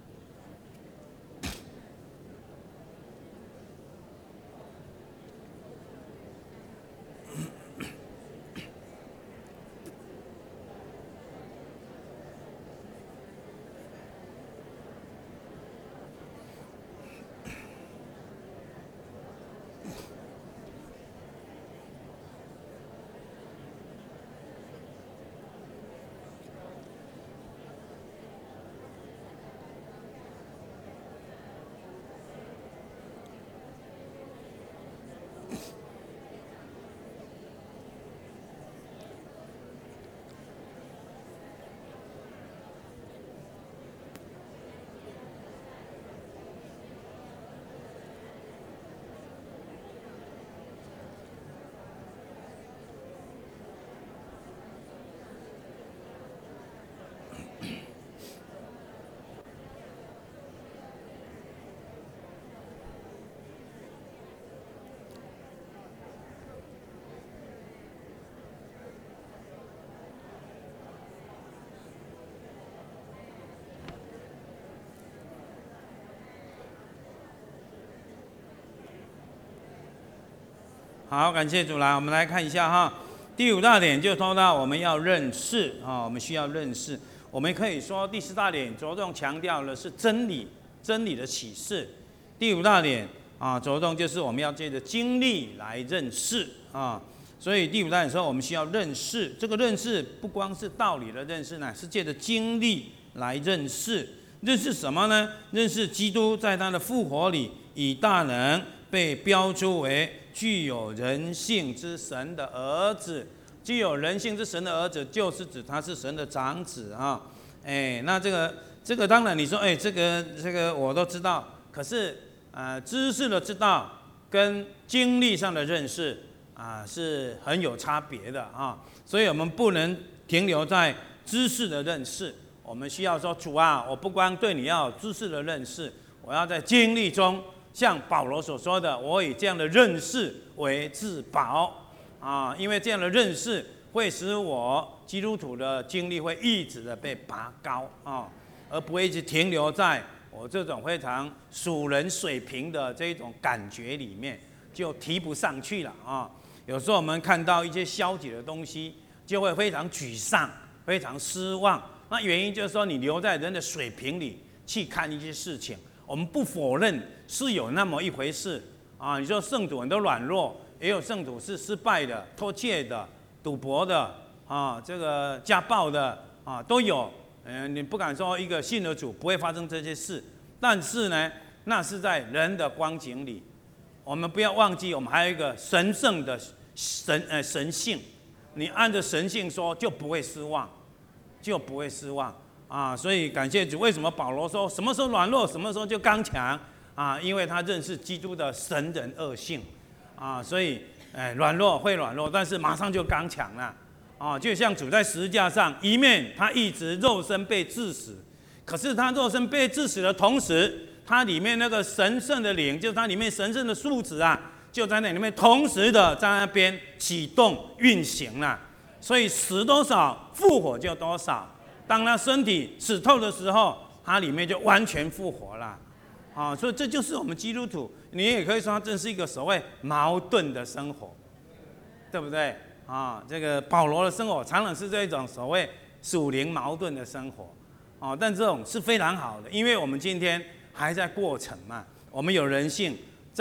好，感谢主来，我们来看一下哈。第5大点就说到我们要认识啊，我们需要认识。我们可以说第4大点着重强调的是真理，真理的启示。第5大点啊，着重就是我们要借着经历来认识啊。所以第5大点说我们需要认识，这个认识不光是道理的认识呢，是借着经历来认识。认识什么呢？认识基督在他的复活里以大能被标出为具有人性之神的儿子。具有人性之神的儿子，就是指他是神的长子啊。那这个当然你说，这个我都知道，可是知识的知道跟经历上的认识啊是很有差别的啊。所以我们不能停留在知识的认识，我们需要说，主啊，我不光对你要有知识的认识，我要在经历中，像保罗所说的，我以这样的认识为至宝啊，因为这样的认识会使我基督徒的经历会一直的被拔高啊，而不会一直停留在我这种非常属人水平的这种感觉里面，就提不上去了啊。有时候我们看到一些消极的东西，就会非常沮丧、非常失望。那原因就是说，你留在人的水平里去看一些事情。我们不否认是有那么一回事啊。你说圣徒很多软弱，也有圣徒是失败的、偷窃的、赌博的啊，这个家暴的啊都有。你不敢说一个信的主不会发生这些事，但是呢，那是在人的光景里。我们不要忘记，我们还有一个神圣的神性。你按着神性说，就不会失望，就不会失望啊！所以感谢主，为什么保罗说什么时候软弱，什么时候就刚强啊？因为他认识基督的神人恶性啊，所以软弱会软弱，但是马上就刚强了啊！就像主在十字架上，一面他一直肉身被致死，可是他肉身被致死的同时，他里面那个神圣的灵，就是他里面神圣的素质啊，就在那里面同时的在那边启动运行了。所以死多少，复活就多少。当他身体死透的时候，它里面就完全复活了。啊，所以这就是我们基督徒，你也可以说，它真是一个所谓矛盾的生活，对不对？啊，这个保罗的生活常常是这种所谓属灵矛盾的生活。啊，但这种是非常好的，因为我们今天还在过程嘛，我们有人性，在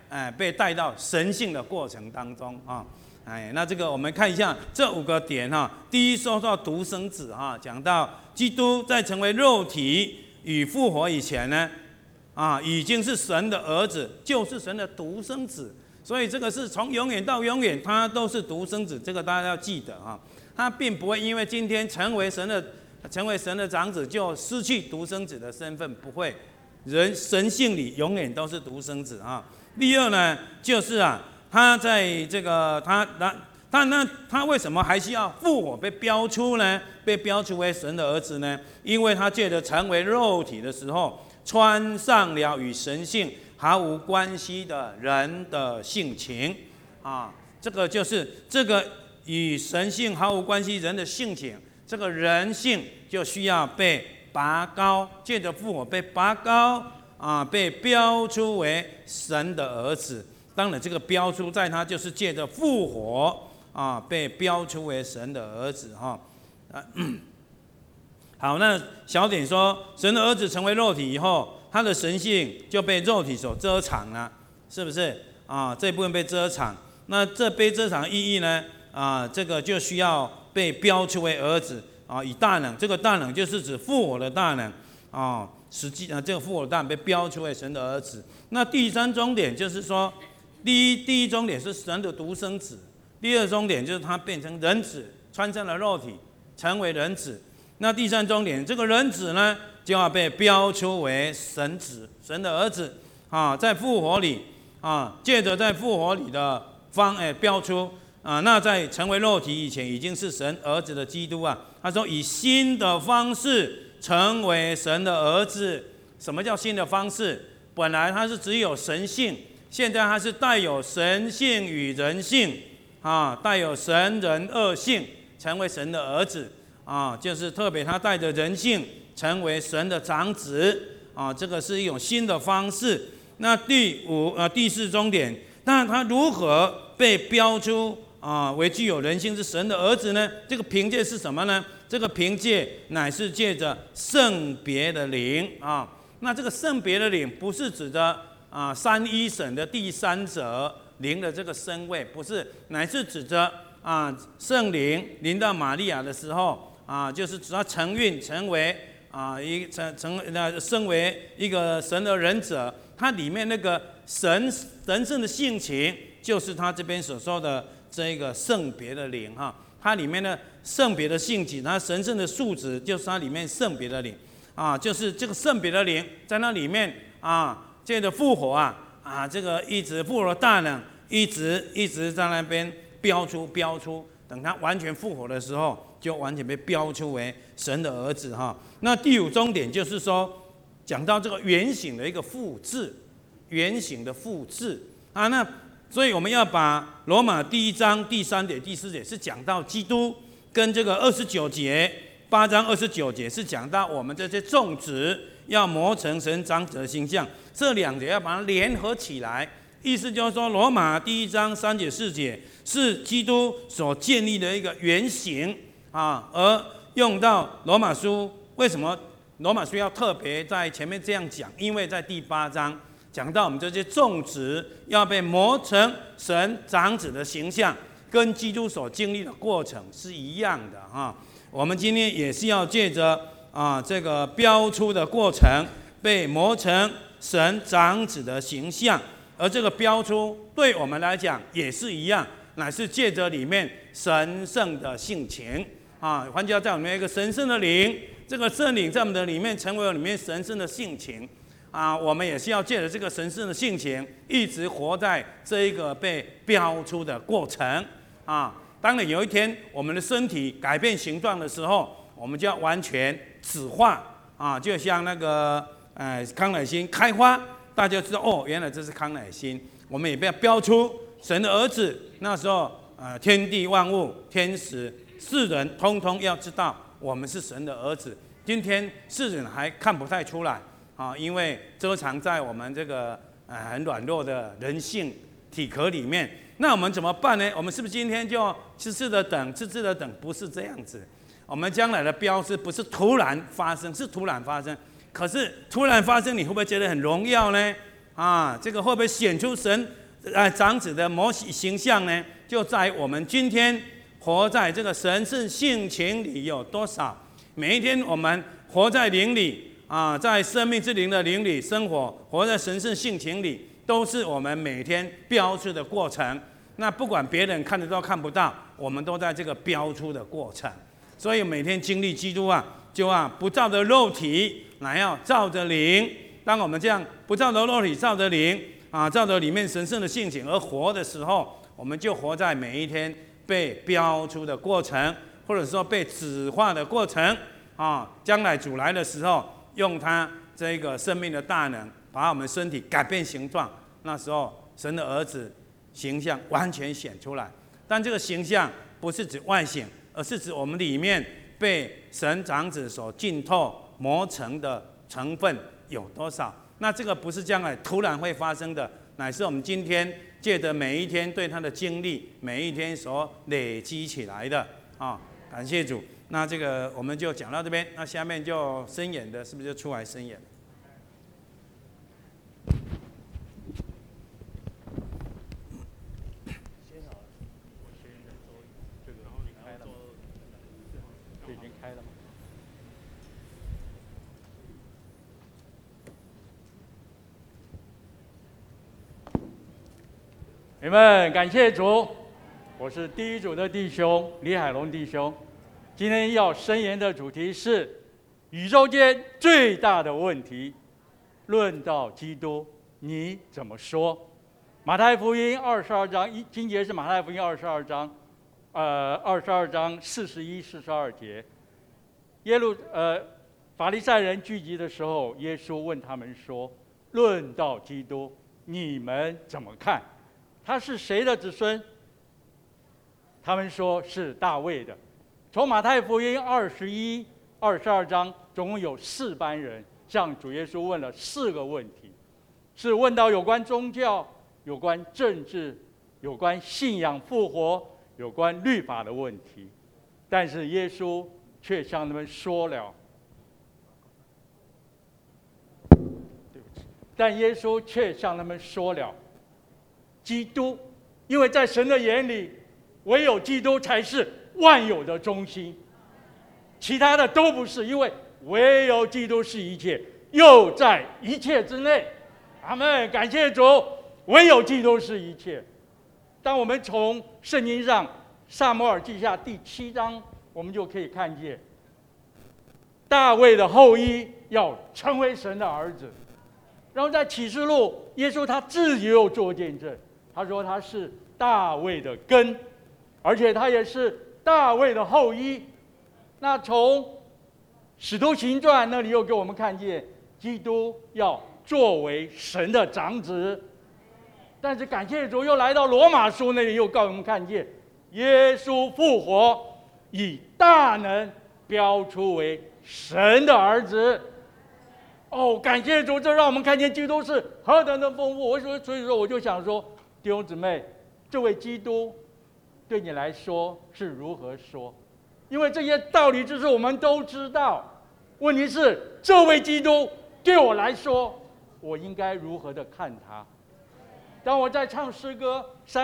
被带到神性的过程当中啊。那这个我们看一下这5个点哈。第一说到独生子哈，讲到基督在成为肉体与复活以前呢，已经是神的儿子，就是神的独生子。所以这个是从永远到永远，他都是独生子，这个大家要记得哈。他并不会因为今天成为神的长子，就失去独生子的身份，不会。神性里永远都是独生子啊。第二呢，就是他在这个他为什么还需要复活被标出呢？被标出为神的儿子呢？因为他借着成为肉体的时候，穿上了与神性毫无关系的人的性情啊。这个就是这个与神性毫无关系人的性情，这个人性就需要被拔高，借着复活被拔高被标出为神的儿子。当然，这个标出在他就是借着复活被标出为神的儿子哈。好，那小点说，神的儿子成为肉体以后，他的神性就被肉体所遮藏了，是不是这部分被遮藏？那这被遮藏的意义呢？这个就需要被标出为儿子以大能，这个大能就是指复活的大能实际这个复活的大能被标出为神的儿子。那第三终点就是说，第一终点是神的独生子，第二终点就是他变成人子，穿上了肉体，成为人子。那第三终点，这个人子呢，就要被标出为神子，神的儿子在复活里借着在复活里的标出那在成为肉体以前，已经是神儿子的基督他说以新的方式成为神的儿子。什么叫新的方式？本来他是只有神性，现在他是带有神性与人性带有神人二性，成为神的儿子就是特别他带着人性成为神的长子这个是一种新的方式。那第四终点，那他如何被标出为具有人性是神的儿子呢？这个凭借是什么呢？这个凭借乃是借着圣别的灵那这个圣别的灵不是指的三一神的第三者灵的这个身位，不是，乃是指着圣灵临到玛利亚的时候就是指他承运成为身为一个神的人者，他里面那个神圣的性情，就是他这边所说的这个圣别的灵它里面的圣别的性情，它神圣的素质，就是它里面圣别的灵就是这个圣别的灵在那里面借着复活这个一直复活的大能，一直在那边标出，等他完全复活的时候，就完全被标出为神的儿子那第五终点就是说，讲到这个原型的一个复制，那所以我们要把罗马第1章第3节、第4节是讲到基督，跟这个29节8章29节是讲到我们这些种植要磨成神长子的形象，这2节要把它联合起来。意思就是说，罗马第1章3节4节是基督所建立的一个原型而用到罗马书。为什么罗马书要特别在前面这样讲？因为在第8章讲到我们这些种植要被磨成神长子的形象，跟基督所经历的过程是一样的我们今天也是要借着这个标出的过程，被磨成神长子的形象。而这个标出对我们来讲也是一样，乃是借着里面神圣的性情换句话在我们有一个神圣的灵，这个圣灵在我们的里面成为里面神圣的性情我们也是要借着这个神圣的性情，一直活在这一个被标出的过程当然有一天我们的身体改变形状的时候，我们就要完全紫化就像那个康乃馨开花，大家知道原来这是康乃馨，我们也被标出神的儿子。那时候天地万物、天使、世人，通通要知道我们是神的儿子。今天世人还看不太出来因为遮藏在我们这个很软弱的人性体壳里面。那我们怎么办呢？我们是不是今天就痴痴的等？不是这样子。我们将来的标志不是突然发生，是突然发生。可是突然发生，你会不会觉得很荣耀呢？这个会不会显出神长子的形象呢，就在我们今天活在这个神圣性情里有多少。每一天我们活在灵里在生命之灵的灵里生活，活在神圣性情里，都是我们每天标出的过程。那不管别人看得到看不到，我们都在这个标出的过程。所以每天经历基督就不照着肉体，乃要照着灵。当我们这样不照着肉体，照着灵照着里面神圣的性情而活的时候，我们就活在每一天被标出的过程，或者说被指化的过程将来主来的时候，用他这个生命的大能，把我们身体改变形状。那时候神的儿子形象完全显出来。但这个形象不是指外形，而是指我们里面被神长子所浸透磨成的成分有多少。那这个不是将来突然会发生的，乃是我们今天借着每一天对他的经历，每一天所累积起来的感谢主。那这个我们就讲到这边，那下面就申言的，是不是就出来申言？ 你们感谢主，我是第一组的弟兄李海龙弟兄。今天要申言的主题是宇宙间最大的问题，论到基督，你怎么说？马太福音22章，今节是马太福音22章，22章41、42节。法利赛人聚集的时候，耶稣问他们说：“论到基督，你们怎么看？他是谁的子孙？”他们说是大卫的。从马太福音21、22章，总共有4班人向主耶稣问了4个问题，是问到有关宗教、有关政治、有关信仰复活、有关律法的问题。但是耶稣却向他们说了，基督，因为在神的眼里，唯有基督才是万有的中心，其他的都不是，因为唯有基督是一切，又在一切之内。阿们，感谢主，唯有基督是一切。当我们从圣经上撒母耳记下第7章，我们就可以看见大卫的后裔要成为神的儿子。然后在启示录，耶稣他自己又做见证，他说他是大卫的根，而且他也是大卫的后裔。那从使徒行传那里又给我们看见基督要作为神的长子。但是感谢主，又来到罗马书那里，又告诉我们看见耶稣复活，以大能标出为神的儿子。感谢主，这让我们看见基督是何等的丰富。所以说我就想说，弟兄姊妹，这位基督对你来说是如何说？因为这些道理就是我们都知道，问题是这位基督对我来说，我应该如何的看他？当我在唱诗歌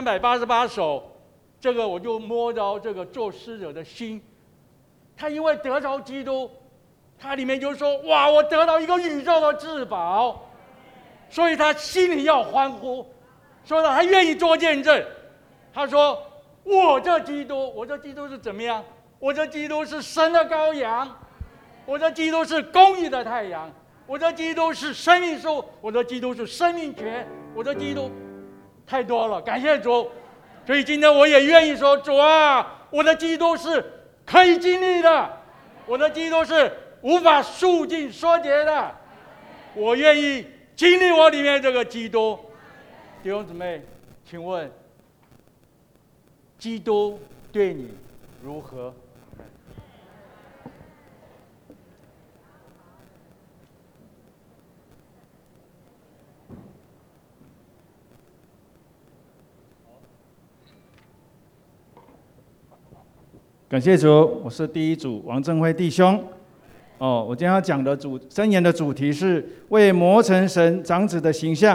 388首，这个我就摸着这个作诗者的心，他因为得着基督，他里面就说：哇，我得到一个宇宙的至宝，所以他心里要欢呼，所以他愿意做见证。他说：我这基督是怎么样？我这基督是神的羔羊，我这基督是公义的太阳，我这基督是生命树，我这基督是生命泉，我这基督太多了，感谢主。所以今天我也愿意说：主啊，我的基督是可以经历的，我的基督是无法述尽说竭的，我愿意经历我里面这个基督。弟兄姊妹，请问基督对你如何？ 感谢主，我是第一组王正辉弟兄。我今天要讲的箴言的主题是为磨成神长子的形象，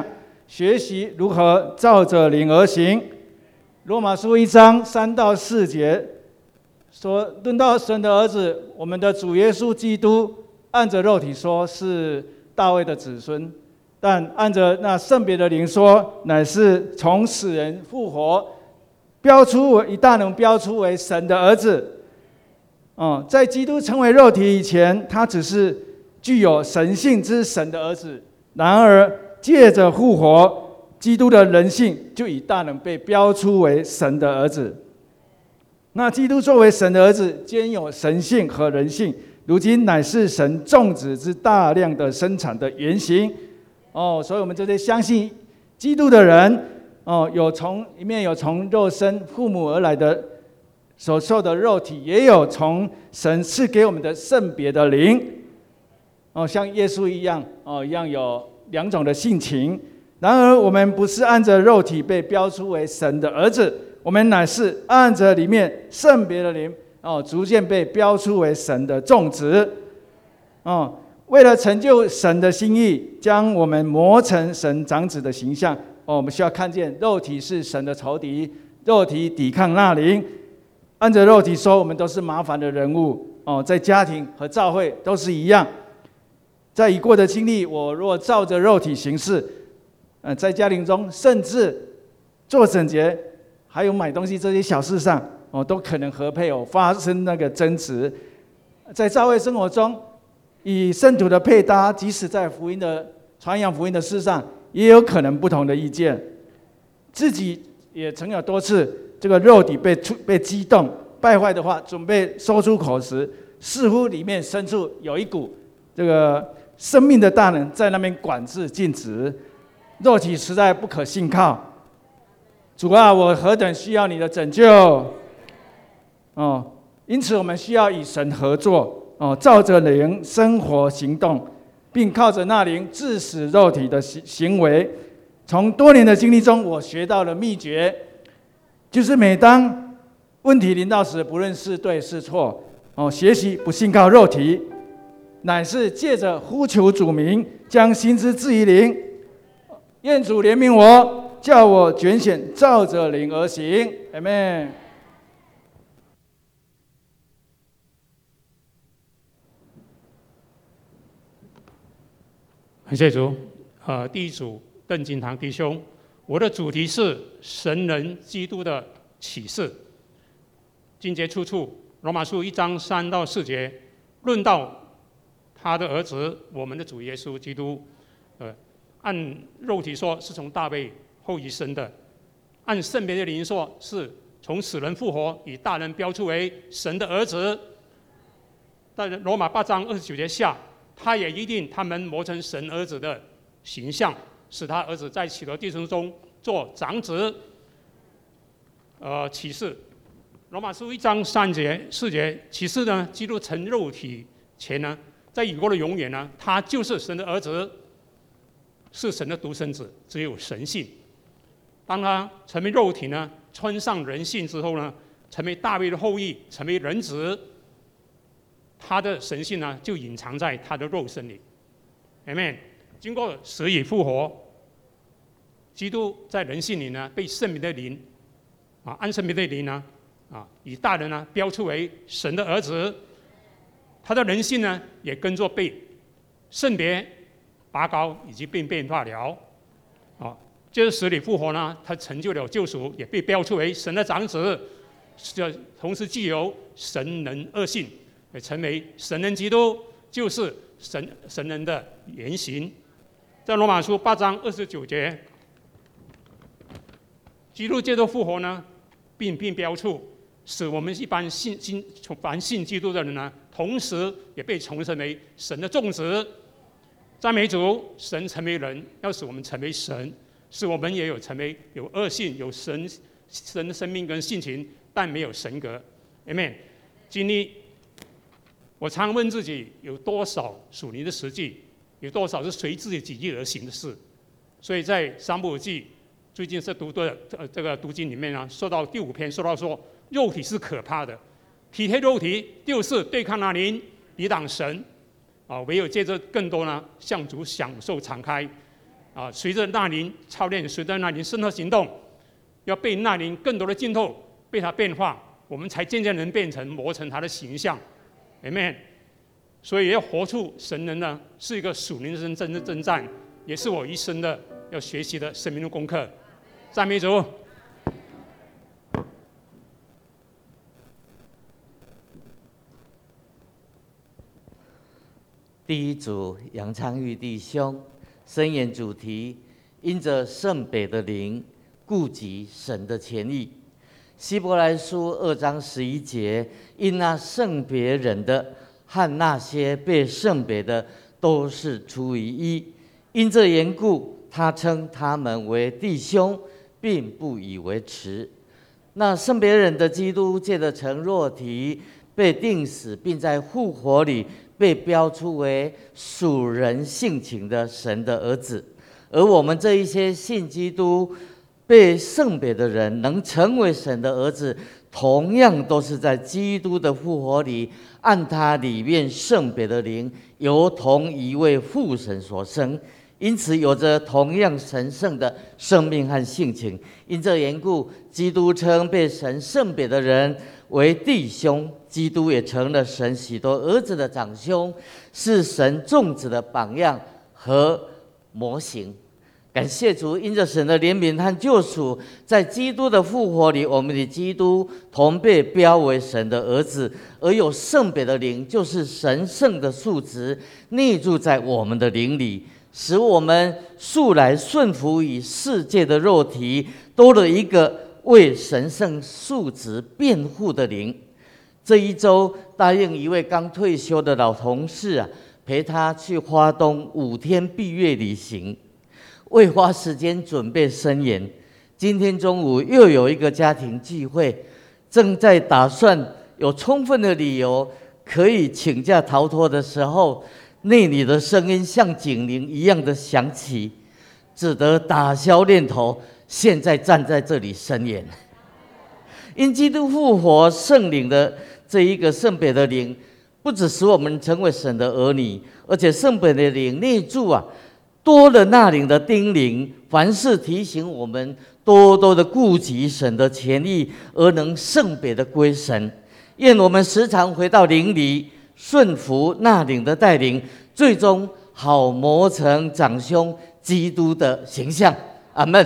学习如何照着灵而行。罗马书1章3到4节说，论到神的儿子，我们的主耶稣基督，按着肉体说是大卫的子孙，但按着那圣别的灵说，乃是从死人复活，以大能标出为神的儿子。在基督成为肉体以前，他只是具有神性之神的儿子。然而借着复活，基督的人性就以大能被标出为神的儿子。那基督作为神的儿子，兼有神性和人性，如今乃是神众子之大量的生产的原型。所以我们这些相信基督的人，里面有从肉身父母而来的所受的肉体，也有从神赐给我们的圣别的灵。像耶稣一样有2种的性情。然而我们不是按着肉体被标出为神的儿子，我们乃是按着里面圣别的灵，逐渐被标出为神的众子。为了成就神的心意，将我们磨成神长子的形象。我们需要看见肉体是神的仇敌，肉体抵抗那灵。按着肉体说，我们都是麻烦的人物。在家庭和教会都是一样。在已过的经历，我若照着肉体行事，在家庭中，甚至做整洁，还有买东西这些小事上，都可能和配偶发生那个争执。在教会生活中，以圣徒的配搭，即使在传扬福音的事上，也有可能不同的意见。自己也曾有多次，这个肉体被激动，败坏的话，准备说出口时，似乎里面深处有一股这个生命的大能在那边管制禁止。肉体实在不可信靠。主啊，我何等需要你的拯救！因此我们需要与神合作，照着灵生活行动，并靠着那灵致死肉体的行为。从多年的经历中，我学到了秘诀，就是每当问题临到时，不论是对是错，学习不信靠肉体，乃是借着呼求主名，将心思置于灵。愿主怜悯我，叫我拣选照着灵而行。阿们。 感谢主。第一组邓金堂弟兄，我的主题是神人基督的启示。经节出处罗马书1章3到4节，论到他的儿子，我们的主耶稣基督。按肉体说是从大卫后裔生的，按圣别的灵说是从死人复活，以大能标出为神的儿子。在罗马8章29节下，他也一定他们磨成神儿子的形象，使他儿子在许多弟兄中做长子。启示罗马书1章3节4节，启示呢，基督成肉体前呢，在已过的永远呢，他就是神的儿子，是神的独生子，只有神性。当他成为肉体呢，穿上人性之后呢，成为大卫的后裔，成为人子，他的神性呢就隐藏在他的肉身里。Amen。经过死里复活，基督在人性里呢被圣别的灵按圣别的灵呢以大人呢标出为神的儿子，他的人性呢也跟着被圣别拔高以及被变化了。接着死里复活呢，他成就了救赎，也被标出为神的长子，同时具有神人二性，也成为神人基督，就是神人的原型。在罗马书8章29节，基督接着复活呢，并标出，使我们一般凡信基督的人呢，同时也被重生为神的众子。赞美主，神成为人，要使我们成为神，使我们也有成为有恶性，有神的生命跟性情，但没有神格。Amen。经历，我常问自己，有多少属灵的实际，有多少是随自己己意而行的事？所以在撒母耳记最近是读的这个读经里面呢，说到第5篇，说到说肉体是可怕的，匹配肉体就是对抗那灵，抵挡神。唯有借着更多呢，向主享受敞开， 随着纳灵操练，随着纳灵深刻行动，要被纳灵更多的浸透，被它变化，我们才渐渐能变成磨成它的形象。Amen。所以要活出神人呢，是一个属灵人生的征战，也是我一生的要学习的生命的功课。赞美主。 第一组杨昌玉弟兄申言主题：因着圣北的灵，顾及神的前意。希伯来书2章11节：因那圣别人的和那些被圣别的，都是出于一。因这缘故，他称他们为弟兄，并不以为耻。那圣别人的基督借着成肉体，被钉死，并在复活里被标出为属人性情的神的儿子。而我们这一些信基督、被圣别的人，能成为神的儿子，同样都是在基督的复活里，按他里面圣别的灵，由同一位父神所生，因此有着同样神圣的生命和性情。因这缘故，基督称被神圣别的人为弟兄，基督也成了神许多儿子的长兄，是神众子的榜样和模型。感谢主，因着神的怜悯和救赎，在基督的复活里，我们的基督同被标为神的儿子，而有圣别的灵，就是神圣的素质内住在我们的灵里，使我们素来顺服于世界的肉体，多了一个为神圣素质辩护的灵。这一周答应一位刚退休的老同事陪他去花东5天闭月旅行。未花时间准备申言，今天中午又有一个家庭聚会，正在打算有充分的理由可以请假逃脱的时候，内里的声音像警铃一样的响起，只得打消念头，现在站在这里申言。因基督复活，圣灵的这一个圣别的灵，不只使我们成为神的儿女，而且圣别的灵内住多了那灵的叮咛，凡事提醒我们多多的顾及神的前意，而能圣别的归神。愿我们时常回到灵里，顺服那灵的带领，最终好磨成长兄基督的形象。阿们。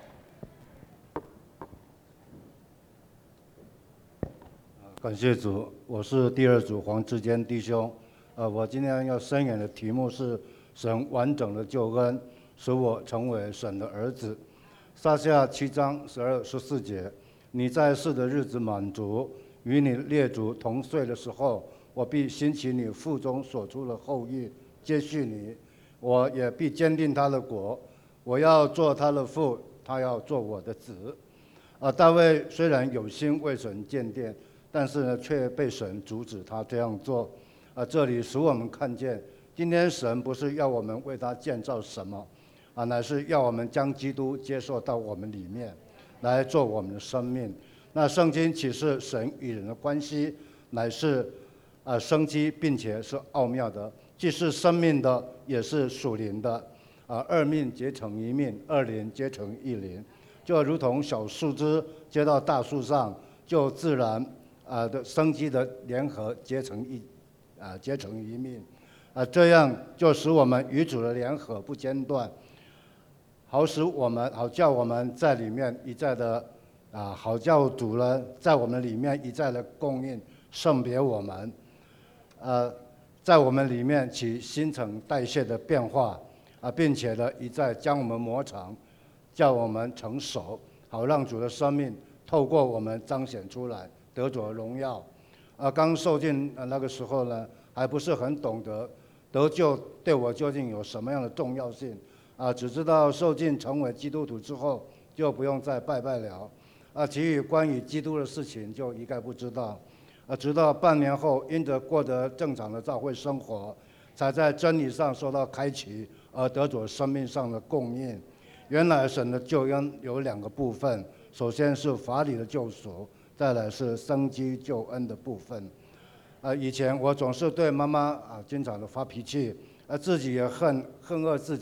感谢主，我是第2组黄志坚弟兄。我今天要申言的题目是神完整的救恩，使我成为神的儿子。撒下7章12、14节：你在世的日子满足，与你列祖同岁的时候，我必兴起你腹中所出的后裔，接续你，我也必坚定他的国。我要做他的父，他要做我的子。大卫虽然有心为神建殿，但是呢，却被神阻止他这样做。这里使我们看见，今天神不是要我们为他建造什么，乃是要我们将基督接受到我们里面，来做我们的生命。那圣经启示神与人的关系，乃是生机，并且是奥妙的，既是生命的，也是属灵的。二命结成一命，二灵结成一灵，就如同小树枝接到大树上，就自然的生机的联合结成一命。这样就使我们与主的联合不间断，好叫我们在里面一再的好叫主呢在我们里面一再的供应圣别我们，在我们里面起新陈代谢的变化并且呢一再将我们磨成，叫我们成熟，好让主的生命透过我们彰显出来，得着荣耀。刚受浸那个时候呢，还不是很懂得得救对我究竟有什么样的重要性只知道受浸成为基督徒之后就不用再拜拜了其余关于基督的事情就一概不知道直到半年后，因着过得正常的教会生活，才在真理上受到开启，而得着生命上的供应。原来神的救恩有2个部分，首先是法理的救赎，再来是生机救恩的部分。以前我总是对妈妈经常的发脾气，自己也恨恶自己，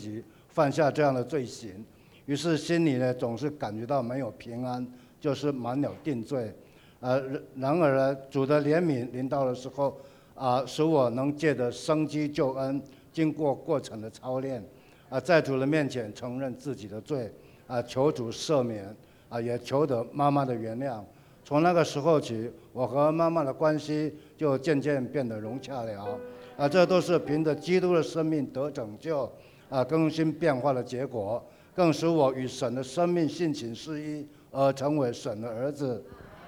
犯下这样的罪行，于是心里呢总是感觉到没有平安，就是满了定罪。然而呢，主的怜悯临到的时候，使我能借着生机救恩，经过过程的操练，在主的面前承认自己的罪，求主赦免，也求得妈妈的原谅。从那个时候起，我和妈妈的关系就渐渐变得融洽了。这都是凭着基督的生命得拯救，更新变化的结果，更使我与神的生命性情是一，而成为神的儿子。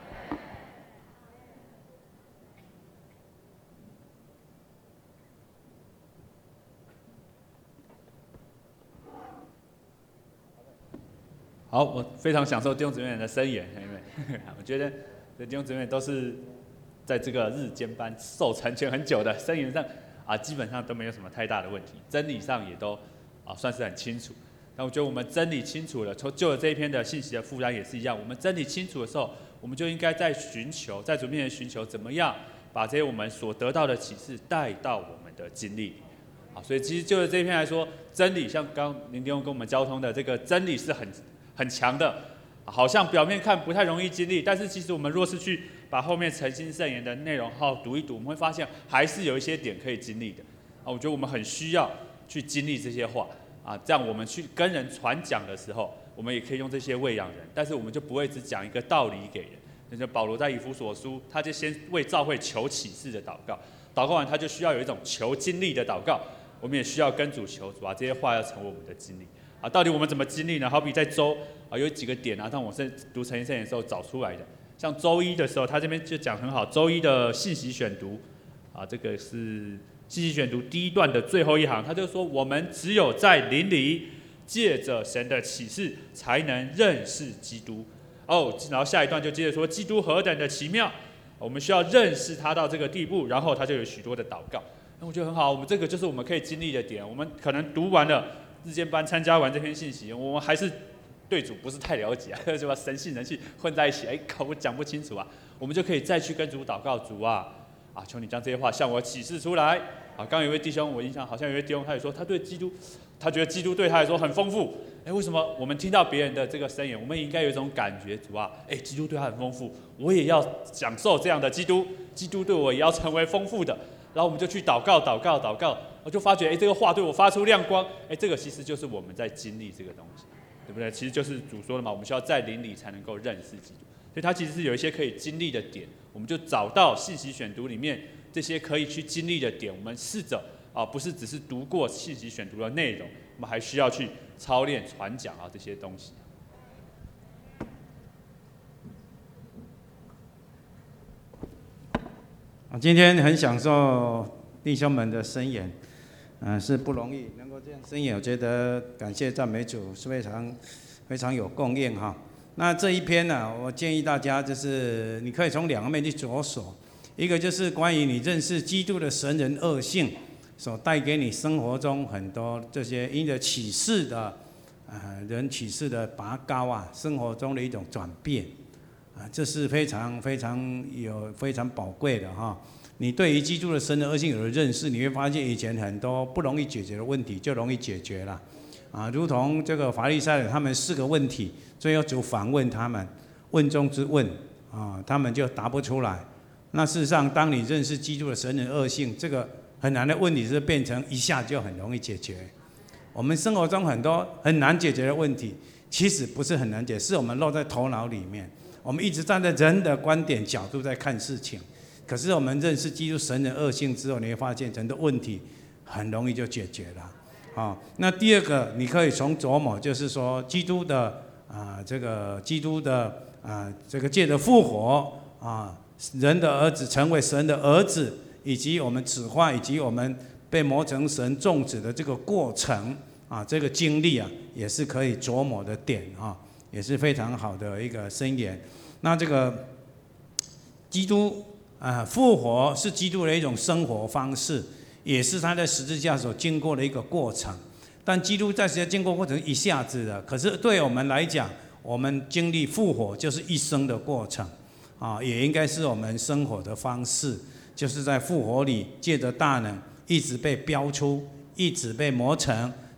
好，我非常享受弟兄姊妹的声言，因为我觉得这弟兄姊妹都是在这个日间班受成全很久的，声言上基本上都没有什么太大的问题，真理上也都算是很清楚。但我觉得我们真理清楚了，就了这一篇的信息的负担也是一样。我们真理清楚的时候，我们就应该在主面前寻求怎么样把这些我们所得到的启示带到我们的经历里。所以其实就了这一篇来说，真理像刚林弟兄跟我们交通的这个真理是很强的，好像表面看不太容易经历，但是其实我们若是去把后面诚心圣言的内容好读一读，我们会发现还是有一些点可以经历的。我觉得我们很需要去经历这些话这样我们去跟人传讲的时候，我们也可以用这些喂养人，但是我们就不会只讲一个道理给人。那就保罗在以弗所书，他就先为教会求启示的祷告，祷告完他就需要有一种求经历的祷告。我们也需要跟主求主这些话要成为我们的经历到底我们怎么经历呢？好比在周有几个点当我是读诚心圣言的时候找出来的。像周一的时候，他这边就讲很好，周一的信息选读这个是信息选读第一段的最后一行，他就说我们只有在灵里借着神的启示，才能认识基督。然后下一段就接着说基督何等的奇妙，我们需要认识他到这个地步，然后他就有许多的祷告。我觉得很好，我们这个就是我们可以经历的点。我们可能读完了日间班，参加完这篇信息，我们还是对主不是太了解就把神性人性混在一起，我讲不清楚我们就可以再去跟主祷告，主求你将这些话向我启示出来。刚刚有一位弟兄，我印象好像有一位弟兄，他也说他对基督，他觉得基督对他来说很丰富。为什么我们听到别人的这个声言，我们也应该有一种感觉，主基督对他很丰富，我也要享受这样的基督，基督对我也要成为丰富的。然后我们就去祷告，我就发觉这个话对我发出亮光，这个其实就是我们在经历这个东西，对不对？其实就是主说的嘛，我们需要在灵里才能够认识基督，所以它其实是有一些可以经历的点，我们就找到信息选读里面这些可以去经历的点，我们试着不是只是读过信息选读的内容，我们还需要去操练传讲这些东西。 今天很享受弟兄们的声言，是不容易能够这样声言，我觉得感谢赞美主是非常有供应那这一篇呢，我建议大家就是你可以从两个面去着手，一个就是关于你认识基督的神人恶性所带给你生活中很多这些因着启示的人启示的拔高生活中的一种转变。这是非常宝贵的你对于基督的神的恶性有了认识，你会发现以前很多不容易解决的问题就容易解决了如同这个法利赛人他们4个问题，最后主反问他们，问中之问他们就答不出来。那事实上，当你认识基督的神人恶性，这个很难的问题是变成一下就很容易解决。我们生活中很多很难解决的问题，其实不是很难解，是我们落在头脑里面。我们一直站在人的观点角度在看事情，可是我们认识基督神人恶性之后，你会发现很多问题很容易就解决了那第二个，你可以从琢磨，就是说基督的基督的这个借着复活人的儿子成为神的儿子，以及我们子化，以及我们被磨成神种子的这个过程这个经历也是可以琢磨的点也是非常好的一个箴言。那这个基督复活是基督的一种生活方式，也是他在十字架所经过的一个过程。但基督在十字架经过过程一下子的，可是对我们来讲，我们经历复活就是一生的过程也应该是我们生活的方式，就是在复活里借着大能一直被标出，一直被磨成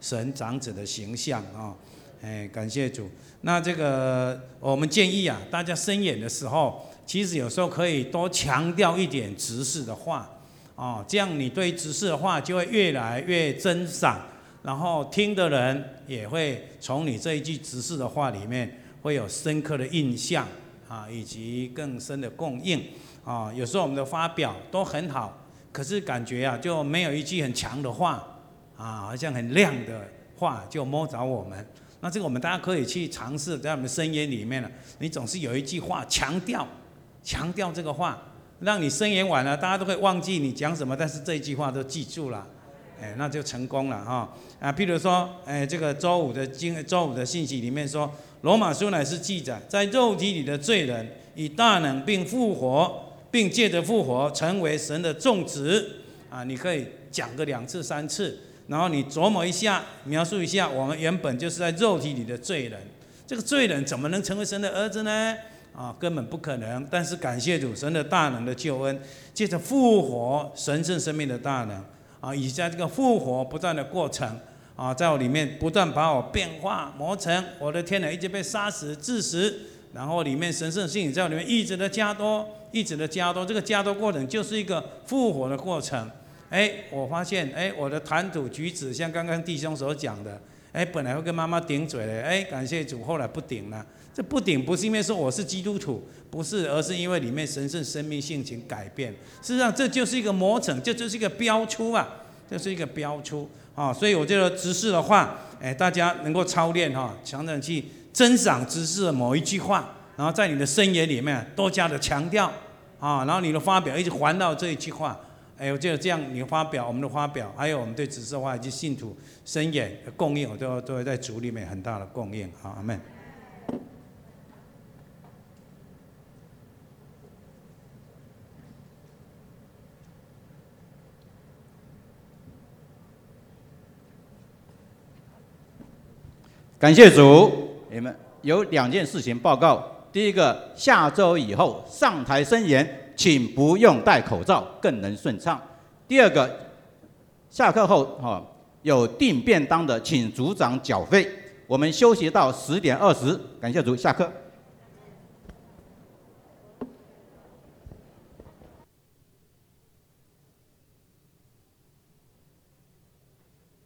神长子的形象啊。感谢主。那这个我们建议啊，大家申演的时候，其实有时候可以多强调一点执事的话。这样你对执事的话就会越来越珍赏，然后听的人也会从你这一句执事的话里面会有深刻的印象以及更深的供应有时候我们的发表都很好，可是感觉就没有一句很强的话好像很亮的话就摸着我们。那这个我们大家可以去尝试，在我们声音里面你总是有一句话强调这个话。让你声言完了，大家都会忘记你讲什么，但是这一句话都记住了，那就成功了譬如说，这个周五的信息里面说，罗马书乃是记载，在肉体里的罪人以大能并复活，并借着复活成为神的众子你可以讲个2次3次，然后你琢磨一下，描述一下，我们原本就是在肉体里的罪人，这个罪人怎么能成为神的儿子呢？根本不可能。但是感谢主，神的大能的救恩，借着复活神圣生命的大能以在这个复活不断的过程在我里面不断把我变化磨成，我的天哪，一直被杀死致死，然后里面神圣性在我里面一直的加多，这个加多过程就是一个复活的过程。我发现我的谈吐举止像刚刚弟兄所讲的，本来会跟妈妈顶嘴的，感谢主，后来不顶了。这不顶不是因为说我是基督徒，不是，而是因为里面神圣生命性情改变。事实上，这就是一个磨成，这就是一个标出所以我觉得执事的话，大家能够操练常常去珍赏执事的某一句话，然后在你的申言里面多加的强调然后你的发表一直环绕这一句话。我觉得这样你的发表，我们的发表，还有我们对执事的话以及信徒申言的供应，都会在主里面很大的供应。阿们。 感谢主，你们有2件事情报告。第一个，下周以后上台申言，请不用戴口罩，更能顺畅。第二个，下课后有订便当的，请组长缴费。我们休息到10点20，感谢主，下课。